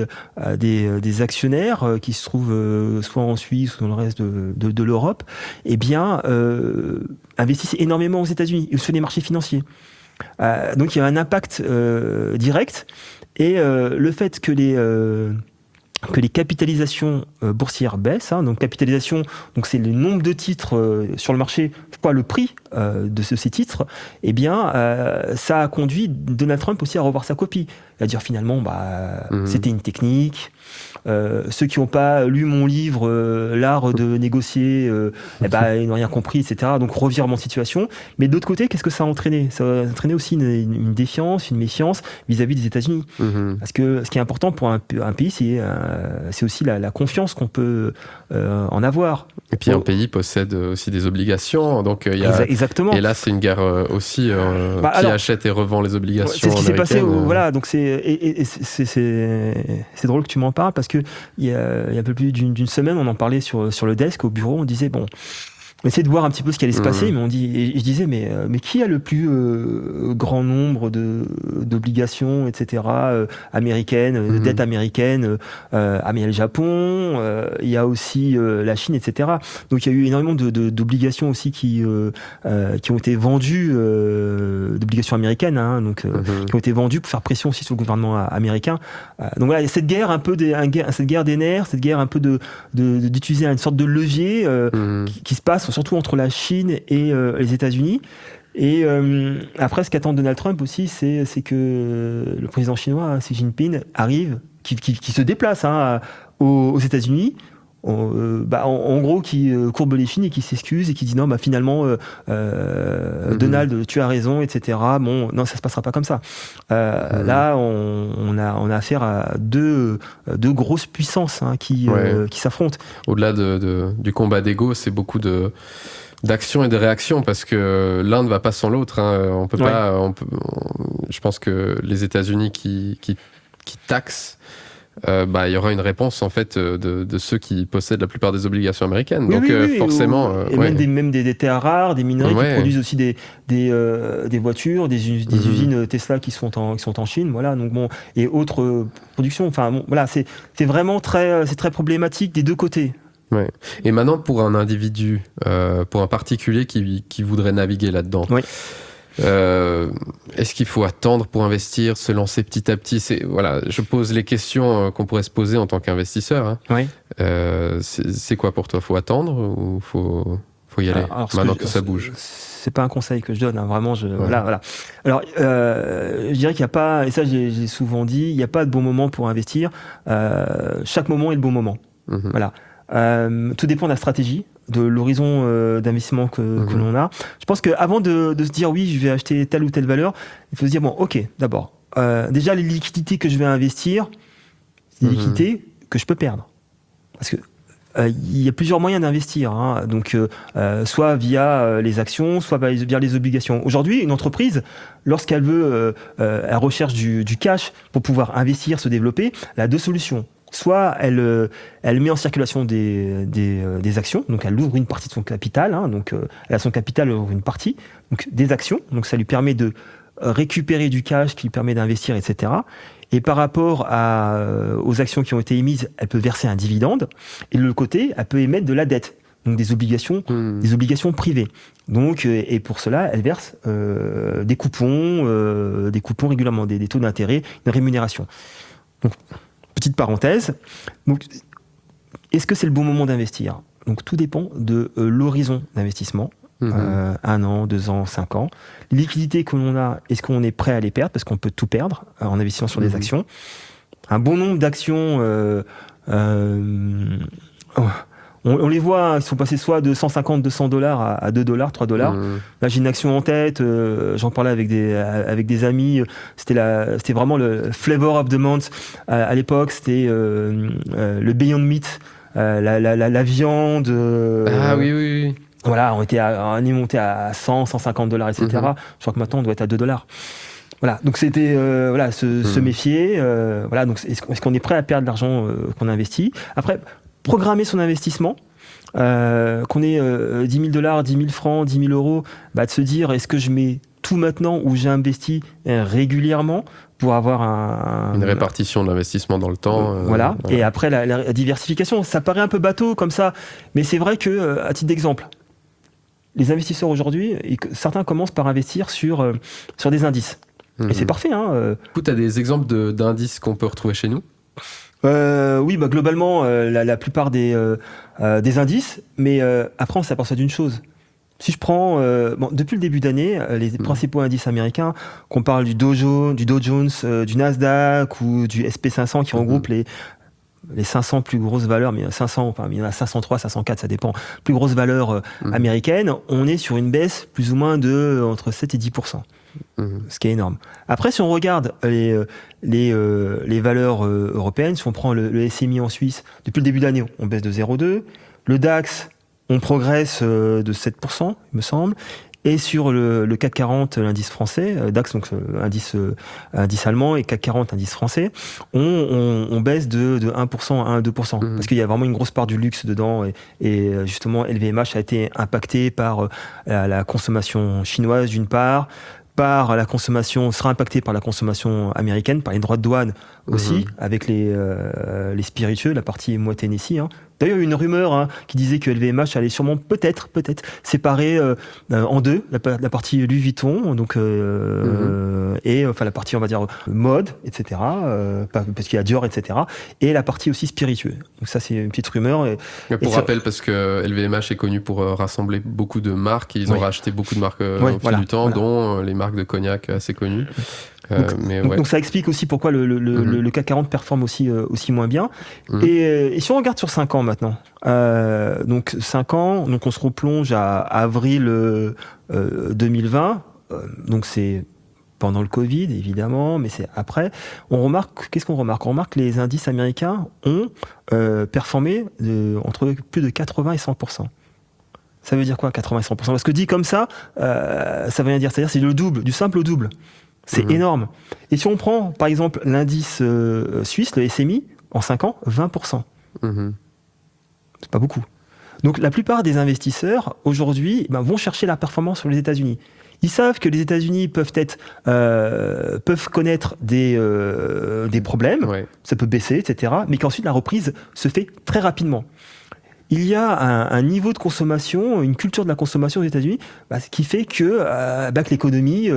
actionnaires qui se trouvent soit en Suisse ou dans le reste de l'Europe, eh bien, investissent énormément aux États-Unis et sur les marchés financiers. Donc il y a un impact direct, et le fait que les capitalisations boursières baissent, donc capitalisation, donc c'est le nombre de titres sur le marché fois le prix de ces titres, eh bien ça a conduit Donald Trump aussi à revoir sa copie, à dire finalement c'était une technique. Ceux qui n'ont pas lu mon livre l'art de négocier, ils n'ont rien compris, etc. Donc revirement de situation. Mais de l'autre côté, qu'est-ce que ça a entraîné ? Ça a entraîné aussi une défiance, une méfiance vis-à-vis des États-Unis. Parce que ce qui est important pour un pays, c'est aussi la confiance qu'on peut en avoir. Et puis un pays possède aussi des obligations, donc il y a. Exactement. Et là, c'est une guerre aussi qui achète et revend les obligations. C'est ce qui s'est passé. Voilà, donc c'est drôle que tu m'en parles, parce que il y a un peu plus d'une semaine, on en parlait sur le desk au bureau. On disait on essayait de voir un petit peu ce qui allait se passer, mais je disais mais qui a le plus grand nombre d'obligations, etc. Américaines, dettes américaines. Il y a le Japon, il y a aussi la Chine, etc. Donc il y a eu énormément d'obligations aussi qui ont été vendues, d'obligations américaines, qui ont été vendues pour faire pression aussi sur le gouvernement américain. Donc voilà, il y a cette guerre un peu cette guerre des nerfs, cette guerre un peu d'utiliser une sorte de levier qui se passe surtout entre la Chine et les États-Unis. Et après, ce qu'attend Donald Trump aussi, c'est que le président chinois, Xi Jinping, arrive, qui se déplace aux États-Unis, en gros, qui courbe les chines et qui s'excuse et qui dit non, finalement, Donald, tu as raison, etc. Bon, non, ça se passera pas comme ça. Là, on a affaire à deux grosses puissances qui s'affrontent. Au-delà du combat d'ego, c'est beaucoup d'action et de réaction, parce que l'un ne va pas sans l'autre. On peut pas. Je pense que les États-Unis qui taxent, il y aura une réponse en fait de ceux qui possèdent la plupart des obligations américaines. Donc forcément, et même des terres rares, des minerais qui produisent aussi des voitures, des usines Tesla qui sont en Chine, voilà. Donc et autres productions. Enfin voilà, c'est vraiment très problématique des deux côtés. Ouais. Et maintenant, pour un individu, pour un particulier qui voudrait naviguer là-dedans, est-ce qu'il faut attendre pour investir, se lancer petit à petit ? Je pose les questions qu'on pourrait se poser en tant qu'investisseur. C'est quoi pour toi ? Faut attendre ou faut Faut y aller, maintenant que ça bouge. C'est pas un conseil que je donne, hein, vraiment. Voilà. Alors, je dirais qu'il n'y a pas, et ça j'ai souvent dit, il n'y a pas de bon moment pour investir. Chaque moment est le bon moment. Voilà. Tout dépend de la stratégie, de l'horizon d'investissement que l'on a. Je pense qu'avant de se dire oui, je vais acheter telle ou telle valeur, il faut se dire bon, ok, d'abord, déjà les liquidités que je vais investir, c'est des liquidités que je peux perdre. Parce que il y a plusieurs moyens d'investir, hein. Donc soit via les actions, soit via les obligations. Aujourd'hui, une entreprise, lorsqu'elle veut, elle recherche du cash pour pouvoir investir, se développer, elle a deux solutions. Soit elle met en circulation des actions, donc elle ouvre une partie de son capital, hein, donc elle a son capital, elle ouvre une partie, donc des actions, donc ça lui permet de récupérer du cash qui lui permet d'investir, etc. Et par rapport aux actions qui ont été émises, elle peut verser un dividende. Et de l'autre côté, elle peut émettre de la dette, donc des obligations privées. Donc, et pour cela, elle verse des coupons régulièrement, des taux d'intérêt, une rémunération. Donc, petite parenthèse. Donc, est-ce que c'est le bon moment d'investir ? Donc, tout dépend de l'horizon d'investissement. 1 an, 2 ans, 5 ans. Les liquidités que l'on a, est-ce qu'on est prêt à les perdre ? Parce qu'on peut tout perdre en investissant sur des actions. Un bon nombre d'actions, on les voit, ils sont passés soit de 150, 200 dollars à 2 dollars, 3 dollars. Là, j'ai une action en tête, j'en parlais avec des amis. C'était vraiment le flavor of the month. À l'époque, c'était le Beyond Meat, la viande. Ah oui. Voilà, on est monté à 100, 150 dollars, etc. Je crois que maintenant, on doit être à 2 dollars. Voilà, donc c'était se méfier. Voilà, donc est-ce qu'on est prêt à perdre l'argent qu'on a investi ? Après, programmer son investissement, qu'on ait 10 000 dollars, 10 000 francs, 10 000 euros, de se dire est-ce que je mets tout maintenant ou j'investis régulièrement pour avoir une répartition d'investissement dans le temps. Voilà, et après la diversification, ça paraît un peu bateau comme ça, mais c'est vrai que, à titre d'exemple, les investisseurs aujourd'hui, certains commencent par investir sur des indices. Et c'est parfait. Du coup, tu as des exemples d'indices qu'on peut retrouver chez nous ? Oui, globalement, la plupart des indices, mais après, on s'aperçoit d'une chose. Si je prends, depuis le début d'année, les principaux indices américains, qu'on parle du Dow Jones, du Nasdaq ou du SP500 qui regroupe les 500 plus grosses valeurs, mais 500, il y en a 503, 504, ça dépend, plus grosses valeurs américaines, on est sur une baisse plus ou moins de entre 7 et 10%. Ce qui est énorme. Après, si on regarde les valeurs européennes, si on prend le SMI en Suisse, depuis le début de l'année, on baisse de 0,2. Le DAX, on progresse de 7%, il me semble. Et sur le CAC 40, l'indice français, DAX, donc indice allemand, et CAC 40, indice français, on baisse de 1% à 2%. Parce qu'il y a vraiment une grosse part du luxe dedans. Et justement, LVMH a été impacté par la consommation chinoise, d'une part, sera impacté par la consommation américaine, par les droits de douane aussi, avec les spiritueux, la partie Moët Hennessy. D'ailleurs, il y a eu une rumeur qui disait que LVMH allait sûrement peut-être séparer en deux la partie Louis Vuitton, donc et la partie, on va dire, mode, etc. Parce qu'il y a Dior, etc. Et la partie aussi spiritueux. Donc ça, c'est une petite rumeur. Pour rappel, parce que LVMH est connu pour rassembler beaucoup de marques. Ils ont racheté beaucoup de marques au fil du temps, dont les marques de cognac assez connues. Donc ça explique aussi pourquoi le CAC 40 performe aussi moins bien. Et si on regarde sur 5 ans maintenant, donc 5 ans, donc on se replonge à avril 2020, donc c'est pendant le Covid évidemment, mais c'est après. Qu'est-ce qu'on remarque ? On remarque que les indices américains ont performé entre plus de 80 et 100%. Ça veut dire quoi, 80 et 100% ? Parce que dit comme ça, ça veut rien dire. C'est-à-dire c'est le double, du simple au double. C'est énorme. Et si on prend, par exemple, l'indice suisse, le SMI, en 5 ans, 20%. C'est pas beaucoup. Donc, la plupart des investisseurs, aujourd'hui, vont chercher la performance sur les États-Unis. Ils savent que les États-Unis peuvent connaître des problèmes, ça peut baisser, etc., mais qu'ensuite, la reprise se fait très rapidement. il y a un niveau de consommation, une culture de la consommation aux États-Unis, qui fait que l'économie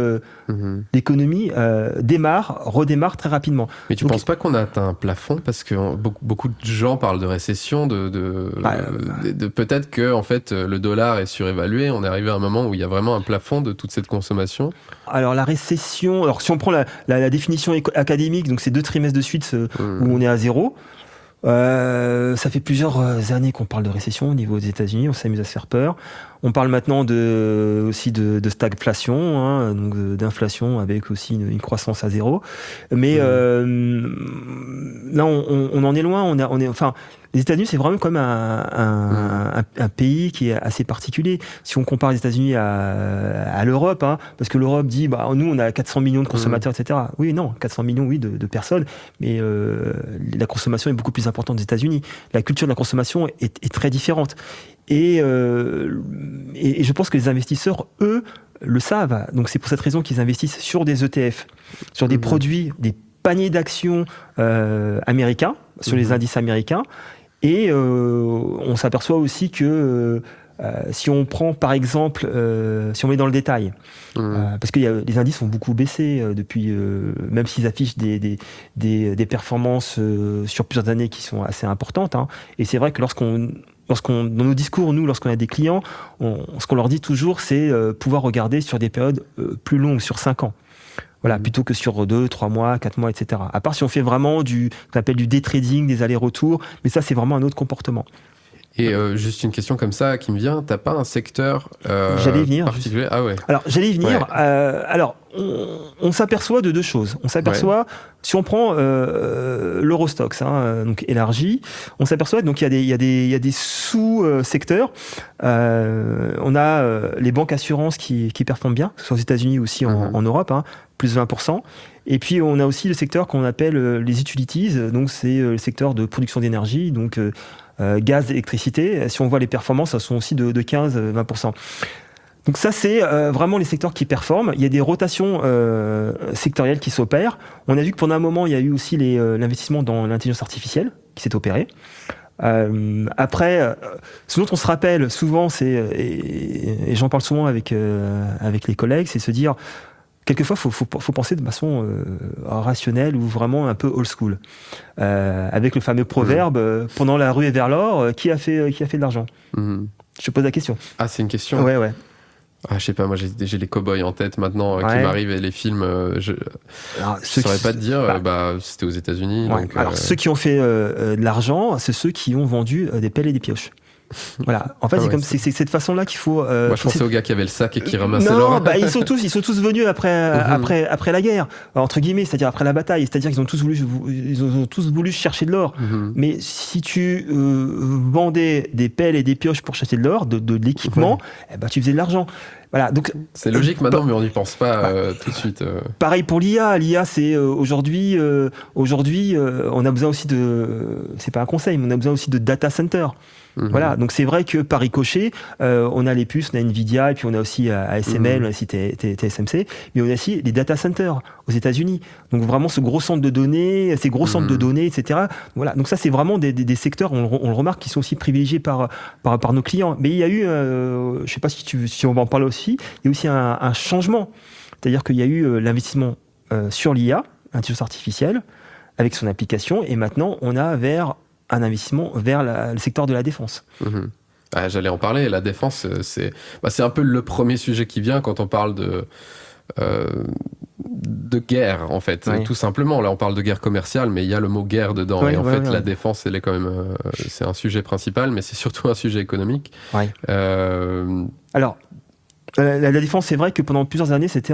redémarre très rapidement. Mais tu ne penses pas qu'on a atteint un plafond, parce que beaucoup de gens parlent de récession, de peut-être que en fait le dollar est surévalué. On est arrivé à un moment où il y a vraiment un plafond de toute cette consommation. Alors la récession, si on prend la définition académique, donc c'est 2 trimestres de suite où on est à 0. Ça fait plusieurs années qu'on parle de récession au niveau des États-Unis, on s'amuse à se faire peur. On parle maintenant aussi de stagflation, hein, donc d'inflation avec aussi une croissance à 0. Mais là, on en est loin. Les États-Unis, c'est vraiment comme un pays qui est assez particulier. Si on compare les États-Unis à l'Europe, hein, parce que l'Europe dit, nous, on a 400 millions de consommateurs, etc. Oui, non, 400 millions, oui, de personnes, mais la consommation est beaucoup plus importante aux États-Unis. La culture de la consommation est très différente. Et je pense que les investisseurs, eux, le savent. Donc c'est pour cette raison qu'ils investissent sur des ETF, sur des produits, des paniers d'actions américains, sur les indices américains. Et on s'aperçoit aussi que si on prend par exemple, si on met dans le détail, parce que les indices ont beaucoup baissé depuis, même s'ils affichent des performances sur plusieurs années qui sont assez importantes. Hein. Et c'est vrai que dans nos discours, lorsqu'on a des clients, ce qu'on leur dit toujours, c'est pouvoir regarder sur des périodes plus longues, sur 5 ans. Voilà, plutôt que sur 2, 3 mois, 4 mois, etc. À part si on fait vraiment qu'on appelle du day trading, des allers-retours, mais ça, c'est vraiment un autre comportement. Et juste une question comme ça qui me vient, t'as pas un secteur j'allais y venir, particulier? Ah ouais. Alors, j'allais y venir. Ouais. On s'aperçoit de 2 choses. On s'aperçoit, si on prend l'Eurostoxx, donc élargi, on s'aperçoit donc il y a des sous-secteurs. On a les banques assurances qui performent bien, que ce soit aux États-Unis ou aussi en Europe, plus 20%. Et puis on a aussi le secteur qu'on appelle les utilities, donc c'est le secteur de production d'énergie, donc gaz, électricité. Si on voit les performances, elles sont aussi de 15-20%. Donc ça, c'est vraiment les secteurs qui performent. Il y a des rotations sectorielles qui s'opèrent. On a vu que pendant un moment, il y a eu aussi l'investissement dans l'intelligence artificielle qui s'est opéré. Après, ce dont on se rappelle souvent, et j'en parle souvent avec les collègues, c'est se dire, quelquefois, faut penser de façon rationnelle ou vraiment un peu old school. Avec le fameux proverbe, pendant la ruée vers l'or, qui a fait de l'argent? Je te pose la question. Ah, c'est une question? Ouais. Ah, je sais pas, moi j'ai les cow-boys en tête maintenant qui m'arrivent, et les films, je saurais pas te dire, c'était aux États-Unis. Ouais. Donc, alors ceux qui ont fait de l'argent, c'est ceux qui ont vendu des pelles et des pioches. Voilà. En fait, c'est cette façon-là qu'il faut. Moi, je pensais aux gars qui avaient le sac et qui ramassaient l'or. Non, ils sont tous venus après la guerre, entre guillemets, c'est-à-dire après la bataille. C'est-à-dire qu'ils ont tous voulu chercher de l'or. Mais si tu vendais des pelles et des pioches pour chercher de l'or, de l'équipement, tu faisais de l'argent. Voilà, donc c'est logique maintenant, mais on n'y pense pas tout de suite. Pareil pour l'IA. L'IA, c'est aujourd'hui, on a besoin aussi c'est pas un conseil, mais on a besoin aussi de data center. Voilà, donc c'est vrai que par ricochet, on a les puces, on a Nvidia, et puis on a aussi ASML, on a aussi TSMC, mais on a aussi les data centers aux États-Unis. Donc vraiment ce gros centre de données, ces gros centres de données, etc. Voilà, donc ça c'est vraiment des secteurs, on le remarque, qui sont aussi privilégiés par nos clients. Mais il y a eu, je sais pas si on va en parler aussi, il y a aussi un changement. C'est-à-dire qu'il y a eu l'investissement sur l'IA, l'intelligence artificielle, avec son application, et maintenant on a un investissement vers le secteur de la défense. J'allais en parler. La défense, c'est un peu le premier sujet qui vient quand on parle de guerre, en fait. Tout simplement. Là, on parle de guerre commerciale, mais il y a le mot guerre dedans. Et en fait, la défense, elle est quand même... c'est un sujet principal, mais c'est surtout un sujet économique. Alors, la défense, c'est vrai que pendant plusieurs années, c'était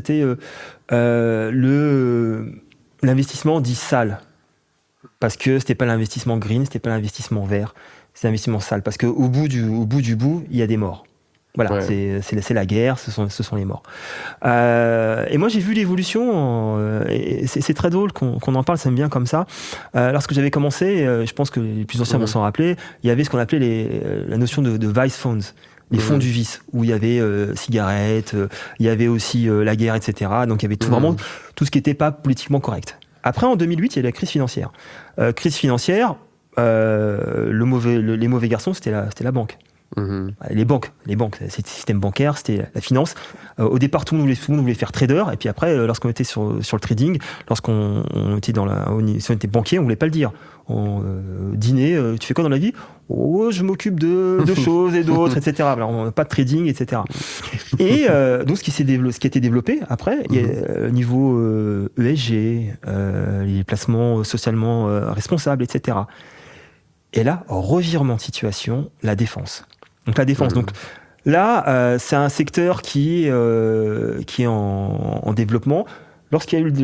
l'investissement dit sale. Parce que c'était pas l'investissement green, c'était pas l'investissement vert, c'est l'investissement sale. Parce qu'au bout du bout, il y a des morts. Voilà, c'est la guerre, ce sont les morts. Et moi, j'ai vu l'évolution, et c'est très drôle qu'on en parle, ça me vient comme ça. Lorsque j'avais commencé, je pense que les plus anciens vont s'en rappeler, il y avait ce qu'on appelait la notion de vice funds. Les fonds du vice, où il y avait cigarettes, il y avait aussi la guerre, etc. Donc il y avait vraiment tout ce qui n'était pas politiquement correct. Après, en 2008, il y a eu la crise financière. les mauvais garçons, c'était la banque. Les banques, c'était le système bancaire, c'était la finance. Au départ, tout le monde voulait faire trader, et puis après, lorsqu'on était sur le trading, lorsqu'on était si on était banquier, on voulait pas le dire. Dîner, tu fais quoi dans la vie? Oh, je m'occupe de choses et d'autres, etc. Alors, pas de trading, etc. Et donc, ce qui a été développé après, il y a niveau ESG, les placements socialement responsables, etc. Et là, revirement de situation, la défense. Donc la défense. Donc là, c'est un secteur qui est en développement. Lorsqu'il y a eu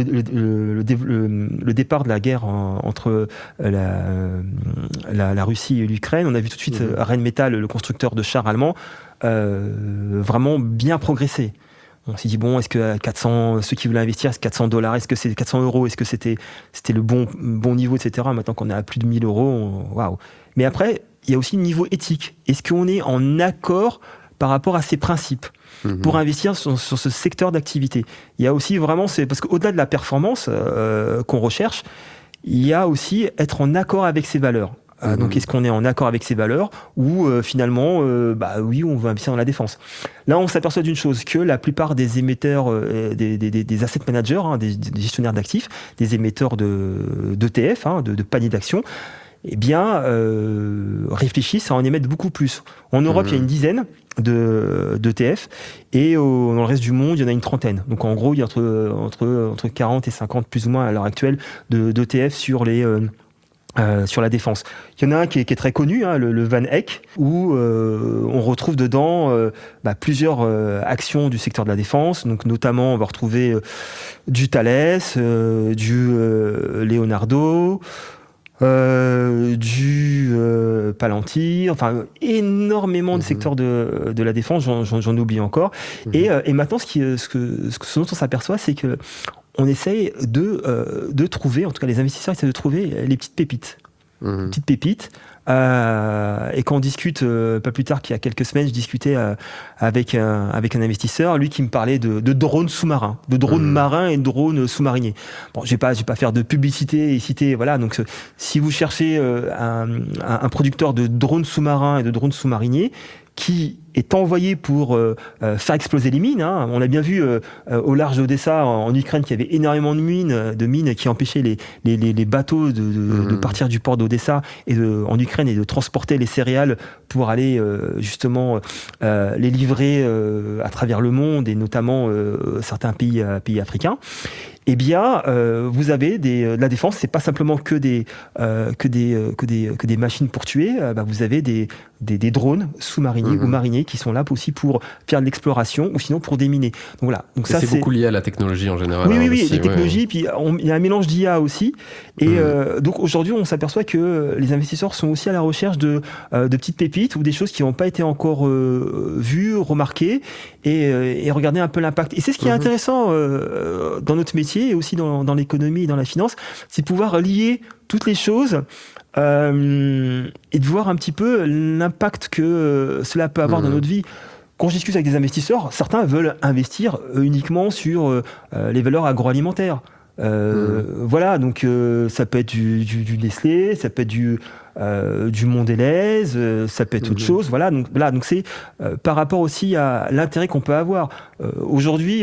le départ de la guerre entre la Russie et l'Ukraine, on a vu tout de suite Rheinmetall, le constructeur de chars allemand, vraiment bien progresser. On s'est dit, bon, est-ce que 400, ceux qui voulaient investir, est-ce $400, est-ce que c'est 400 €, est-ce que c'était le bon niveau, etc. Maintenant qu'on est à plus de 1000 €, waouh. Mais après, il y a aussi le niveau éthique. Est-ce qu'on est en accord par rapport à ces principes pour investir sur ce secteur d'activité? Il y a aussi vraiment, parce qu'au-delà de la performance qu'on recherche, il y a aussi être en accord avec ses valeurs. Donc, est-ce qu'on est en accord avec ces valeurs ou finalement, oui, on veut investir dans la défense? Là, on s'aperçoit d'une chose, que la plupart des émetteurs, des asset managers, des gestionnaires d'actifs, des émetteurs d'ETF, de paniers d'actions, réfléchissent à en émettre beaucoup plus. En Europe, il y a une dizaine d'ETF et dans le reste du monde, il y en a une trentaine. Donc, en gros, il y a entre 40 et 50 plus ou moins à l'heure actuelle d'ETF sur la défense. Il y en a un qui est très connu, le Van Eck, où on retrouve dedans plusieurs actions du secteur de la défense. Donc notamment, on va retrouver du Thales, du Leonardo, du Palantir, enfin énormément de secteurs de la défense. J'en oublie encore. Et maintenant, ce dont on s'aperçoit, c'est que on essaye de trouver, en tout cas les investisseurs essaient de trouver les petites pépites. Petites pépites. Et quand on discute, pas plus tard qu'il y a quelques semaines, je discutais avec un investisseur, lui qui me parlait de drones sous-marins, de drones marins et de drones sous-mariniers. Bon, je vais pas faire de publicité et citer, voilà. Donc, si vous cherchez un producteur de drones sous-marins et de drones sous-mariniers, qui est envoyé pour faire exploser les mines. On a bien vu au large d'Odessa, en Ukraine, qu'il y avait énormément de mines qui empêchaient les bateaux de partir du port d'Odessa en Ukraine et de transporter les céréales pour aller justement les livrer à travers le monde et notamment certains pays africains. Vous avez la défense, c'est pas simplement que des machines pour tuer. Vous avez des drones sous-mariniers ou mariniers qui sont là aussi pour faire de l'exploration ou sinon pour déminer. Donc voilà. Donc ça, c'est beaucoup lié à la technologie en général. Oui, les technologies. Puis il y a un mélange d'IA aussi. Et donc aujourd'hui, on s'aperçoit que les investisseurs sont aussi à la recherche de petites pépites ou des choses qui n'ont pas été encore vues, remarquées, et regarder un peu l'impact. Et c'est ce qui est intéressant dans notre métier et aussi dans l'économie et dans la finance, c'est de pouvoir lier toutes les choses et de voir un petit peu l'impact que cela peut avoir dans notre vie. Quand je discute avec des investisseurs, certains veulent investir uniquement sur les valeurs agroalimentaires. Voilà, donc ça peut être du Nestlé, ça peut être du Mondelez, ça peut être autre chose. Voilà, donc c'est par rapport aussi à l'intérêt qu'on peut avoir. Aujourd'hui,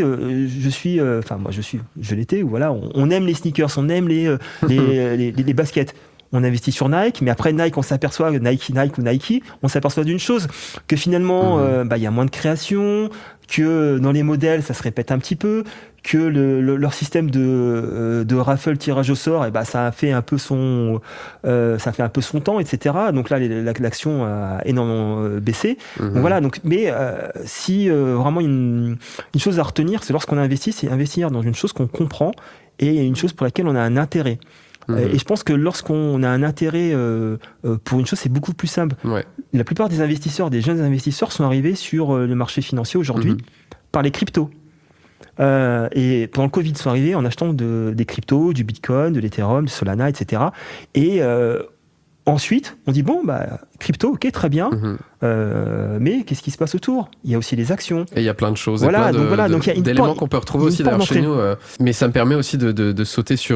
je l'étais, voilà, on aime les sneakers, on aime les baskets. On investit sur Nike, mais après Nike, on s'aperçoit, Nike, on s'aperçoit d'une chose, que finalement, y a moins de création, que dans les modèles, ça se répète un petit peu, que leur système de raffle tirage au sort, ça fait un peu son temps, etc. Donc là, l'action a énormément baissé. Donc voilà. Mais si vraiment une chose à retenir, c'est lorsqu'on investit, c'est investir dans une chose qu'on comprend et une chose pour laquelle on a un intérêt. Et je pense que lorsqu'on a un intérêt pour une chose, c'est beaucoup plus simple. Ouais. La plupart des investisseurs, des jeunes investisseurs, sont arrivés sur le marché financier aujourd'hui par les cryptos. Et pendant le Covid, ils sont arrivés en achetant des cryptos, du Bitcoin, de l'Ethereum, du Solana, etc. Et Ensuite, on dit, crypto, ok, très bien, mais qu'est-ce qui se passe autour ? Il y a aussi les actions. Et il y a plein de choses, Voilà, et plein donc il y a d'éléments qu'on peut retrouver aussi d'ailleurs chez nous. Mais ça me permet aussi de sauter sur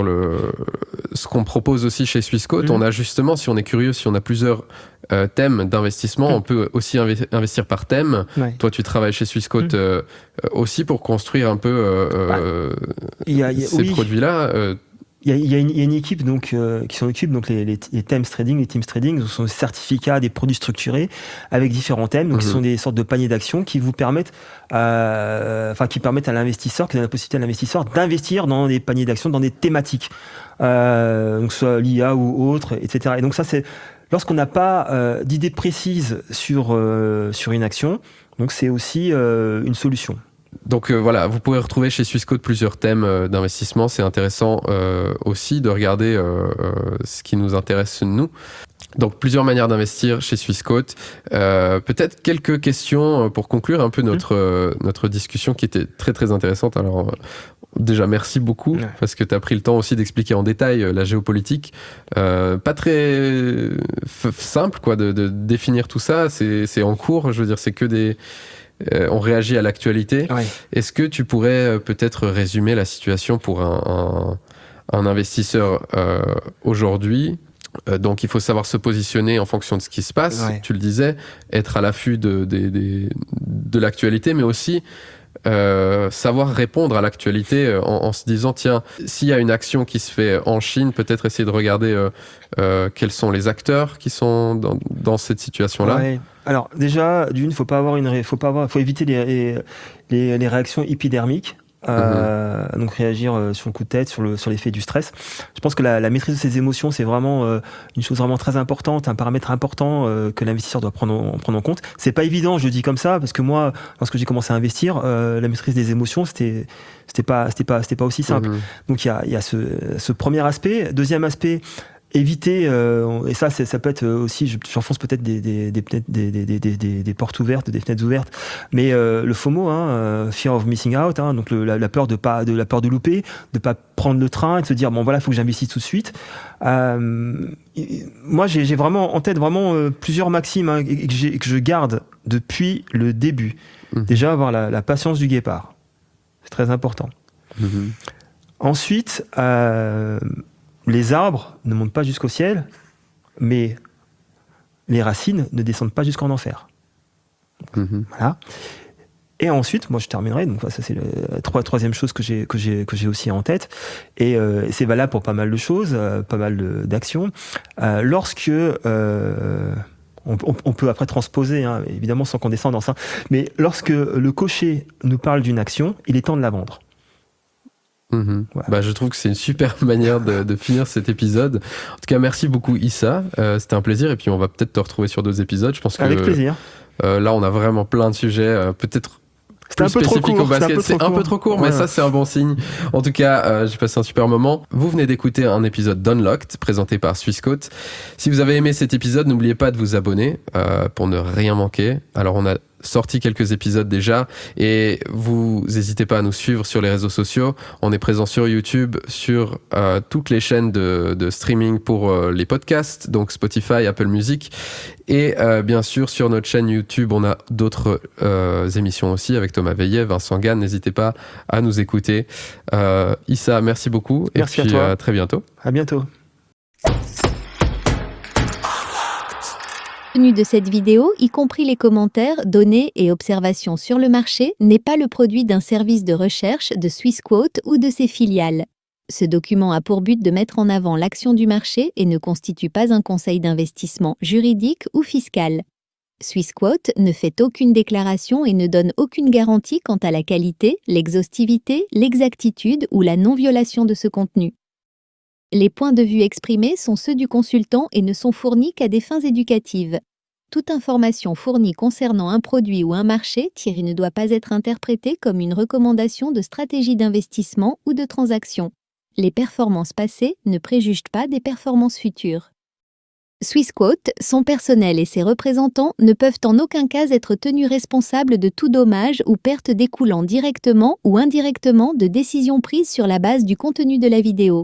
ce qu'on propose aussi chez Swissquote. On a justement, si on est curieux, si on a plusieurs thèmes d'investissement, on peut aussi investir par thème. Ouais. Toi, tu travailles chez Swissquote aussi pour construire un peu ces produits-là. Il y a une équipe qui s'en occupe, donc les teams trading, ce sont des certificats, des produits structurés avec différents thèmes, donc ce sont des sortes de paniers d'actions qui vous permettent, qui permettent à l'investisseur, qui donnent la possibilité à l'investisseur d'investir dans des paniers d'actions, dans des thématiques, donc soit l'IA ou autre, etc. Et donc ça, c'est lorsqu'on n'a pas d'idée précise sur une action, donc c'est aussi une solution. Donc voilà, vous pouvez retrouver chez Swissquote plusieurs thèmes d'investissement. C'est intéressant aussi de regarder ce qui nous intéresse nous. Donc plusieurs manières d'investir chez Swissquote. Peut-être quelques questions pour conclure un peu notre discussion qui était très très intéressante. Alors déjà merci beaucoup parce que tu as pris le temps aussi d'expliquer en détail la géopolitique. Pas très simple quoi de définir tout ça. C'est en cours, je veux dire, c'est que des... on réagit à l'actualité. Ouais. Est-ce que tu pourrais peut-être résumer la situation pour un investisseur aujourd'hui ? Donc il faut savoir se positionner en fonction de ce qui se passe, tu le disais, être à l'affût de l'actualité, mais aussi savoir répondre à l'actualité en se disant tiens, s'il y a une action qui se fait en Chine, peut-être essayer de regarder quels sont les acteurs qui sont dans cette situation-là. Ouais. Alors déjà, d'une, faut éviter les réactions épidermiques. Donc réagir sur le coup de tête, sur l'effet du stress. Je pense que la maîtrise de ses émotions, c'est vraiment une chose vraiment très importante, un paramètre important que l'investisseur doit prendre en compte. C'est pas évident, je le dis comme ça, parce que moi, lorsque j'ai commencé à investir, la maîtrise des émotions, c'était pas aussi simple. Donc il y a ce premier aspect. Deuxième aspect, éviter, et ça peut être aussi, j'enfonce peut-être des portes ouvertes, des fenêtres ouvertes, mais le FOMO, fear of missing out, donc la peur de louper, de pas prendre le train et de se dire bon voilà, faut que j'investisse tout de suite. Moi j'ai vraiment en tête plusieurs maximes que je garde depuis le début. Déjà avoir la patience du guépard, c'est très important. Ensuite, les arbres ne montent pas jusqu'au ciel, mais les racines ne descendent pas jusqu'en enfer. Voilà. Et ensuite, moi je terminerai, donc ça c'est la troisième chose que j'ai aussi en tête, et c'est valable pour pas mal de choses, pas mal d'actions. Lorsque on peut après transposer, évidemment sans qu'on descende dans ça, mais lorsque le cocher nous parle d'une action, il est temps de la vendre. Voilà. Je trouve que c'est une super manière de finir cet épisode. En tout cas, merci beaucoup Issa. C'était un plaisir et puis on va peut-être te retrouver sur d'autres épisodes. Je pense que avec plaisir. Là, on a vraiment plein de sujets. Peut-être c'était un peu trop court. C'est un peu trop court, mais ça, c'est un bon signe. En tout cas, j'ai passé un super moment. Vous venez d'écouter un épisode d'Unlocked, présenté par Swissquote. Si vous avez aimé cet épisode, n'oubliez pas de vous abonner pour ne rien manquer. Alors, on a sorti quelques épisodes déjà et vous n'hésitez pas à nous suivre sur les réseaux sociaux. On est présent sur YouTube, sur toutes les chaînes de streaming pour les podcasts, donc Spotify, Apple Music, et bien sûr sur notre chaîne YouTube on a d'autres émissions aussi avec Thomas Veillet, Vincent Gann. N'hésitez pas à nous écouter. Issa, merci beaucoup. Merci et puis à toi. À très bientôt. À bientôt. Le contenu de cette vidéo, y compris les commentaires, données et observations sur le marché, n'est pas le produit d'un service de recherche de Swissquote ou de ses filiales. Ce document a pour but de mettre en avant l'action du marché et ne constitue pas un conseil d'investissement juridique ou fiscal. Swissquote ne fait aucune déclaration et ne donne aucune garantie quant à la qualité, l'exhaustivité, l'exactitude ou la non-violation de ce contenu. Les points de vue exprimés sont ceux du consultant et ne sont fournis qu'à des fins éducatives. Toute information fournie concernant un produit ou un marché ne doit pas être interprétée comme une recommandation de stratégie d'investissement ou de transaction. Les performances passées ne préjugent pas des performances futures. Swissquote, son personnel et ses représentants ne peuvent en aucun cas être tenus responsables de tout dommage ou perte découlant directement ou indirectement de décisions prises sur la base du contenu de la vidéo.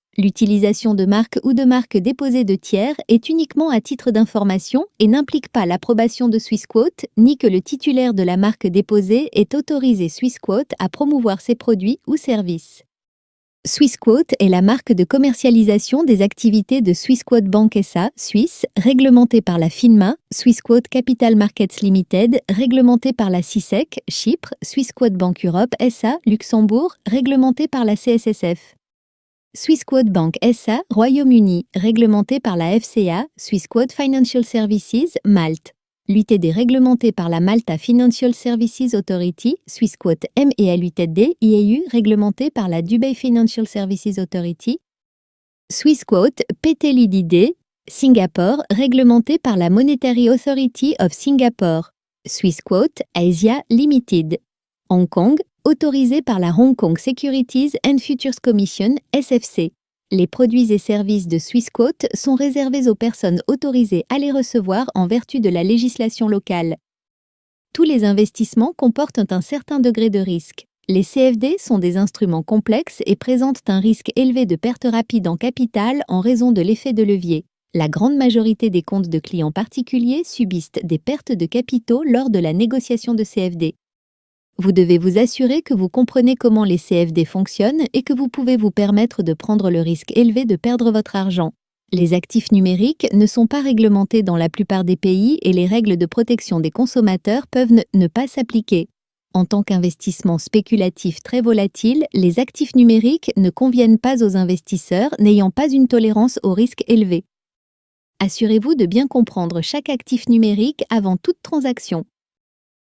L'utilisation de marques ou de marques déposées de tiers est uniquement à titre d'information et n'implique pas l'approbation de Swissquote, ni que le titulaire de la marque déposée ait autorisé Swissquote à promouvoir ses produits ou services. Swissquote est la marque de commercialisation des activités de Swissquote Bank SA, Suisse, réglementée par la FINMA, Swissquote Capital Markets Limited, réglementée par la CISEC, Chypre, Swissquote Bank Europe SA, Luxembourg, réglementée par la CSSF. Swissquote Bank SA, Royaume-Uni, réglementé par la FCA, Swissquote Financial Services, Malte. L'UTD réglementé par la Malta Financial Services Authority, Swissquote MELUTD, IAU réglementé par la Dubai Financial Services Authority. Swissquote PTLIDD, Singapour, réglementé par la Monetary Authority of Singapore. Swissquote Asia Limited. Hong Kong, autorisé par la Hong Kong Securities and Futures Commission, SFC. Les produits et services de Swissquote sont réservés aux personnes autorisées à les recevoir en vertu de la législation locale. Tous les investissements comportent un certain degré de risque. Les CFD sont des instruments complexes et présentent un risque élevé de perte rapide en capital en raison de l'effet de levier. La grande majorité des comptes de clients particuliers subissent des pertes de capitaux lors de la négociation de CFD. Vous devez vous assurer que vous comprenez comment les CFD fonctionnent et que vous pouvez vous permettre de prendre le risque élevé de perdre votre argent. Les actifs numériques ne sont pas réglementés dans la plupart des pays et les règles de protection des consommateurs peuvent ne pas s'appliquer. En tant qu'investissement spéculatif très volatile, les actifs numériques ne conviennent pas aux investisseurs n'ayant pas une tolérance au risque élevé. Assurez-vous de bien comprendre chaque actif numérique avant toute transaction.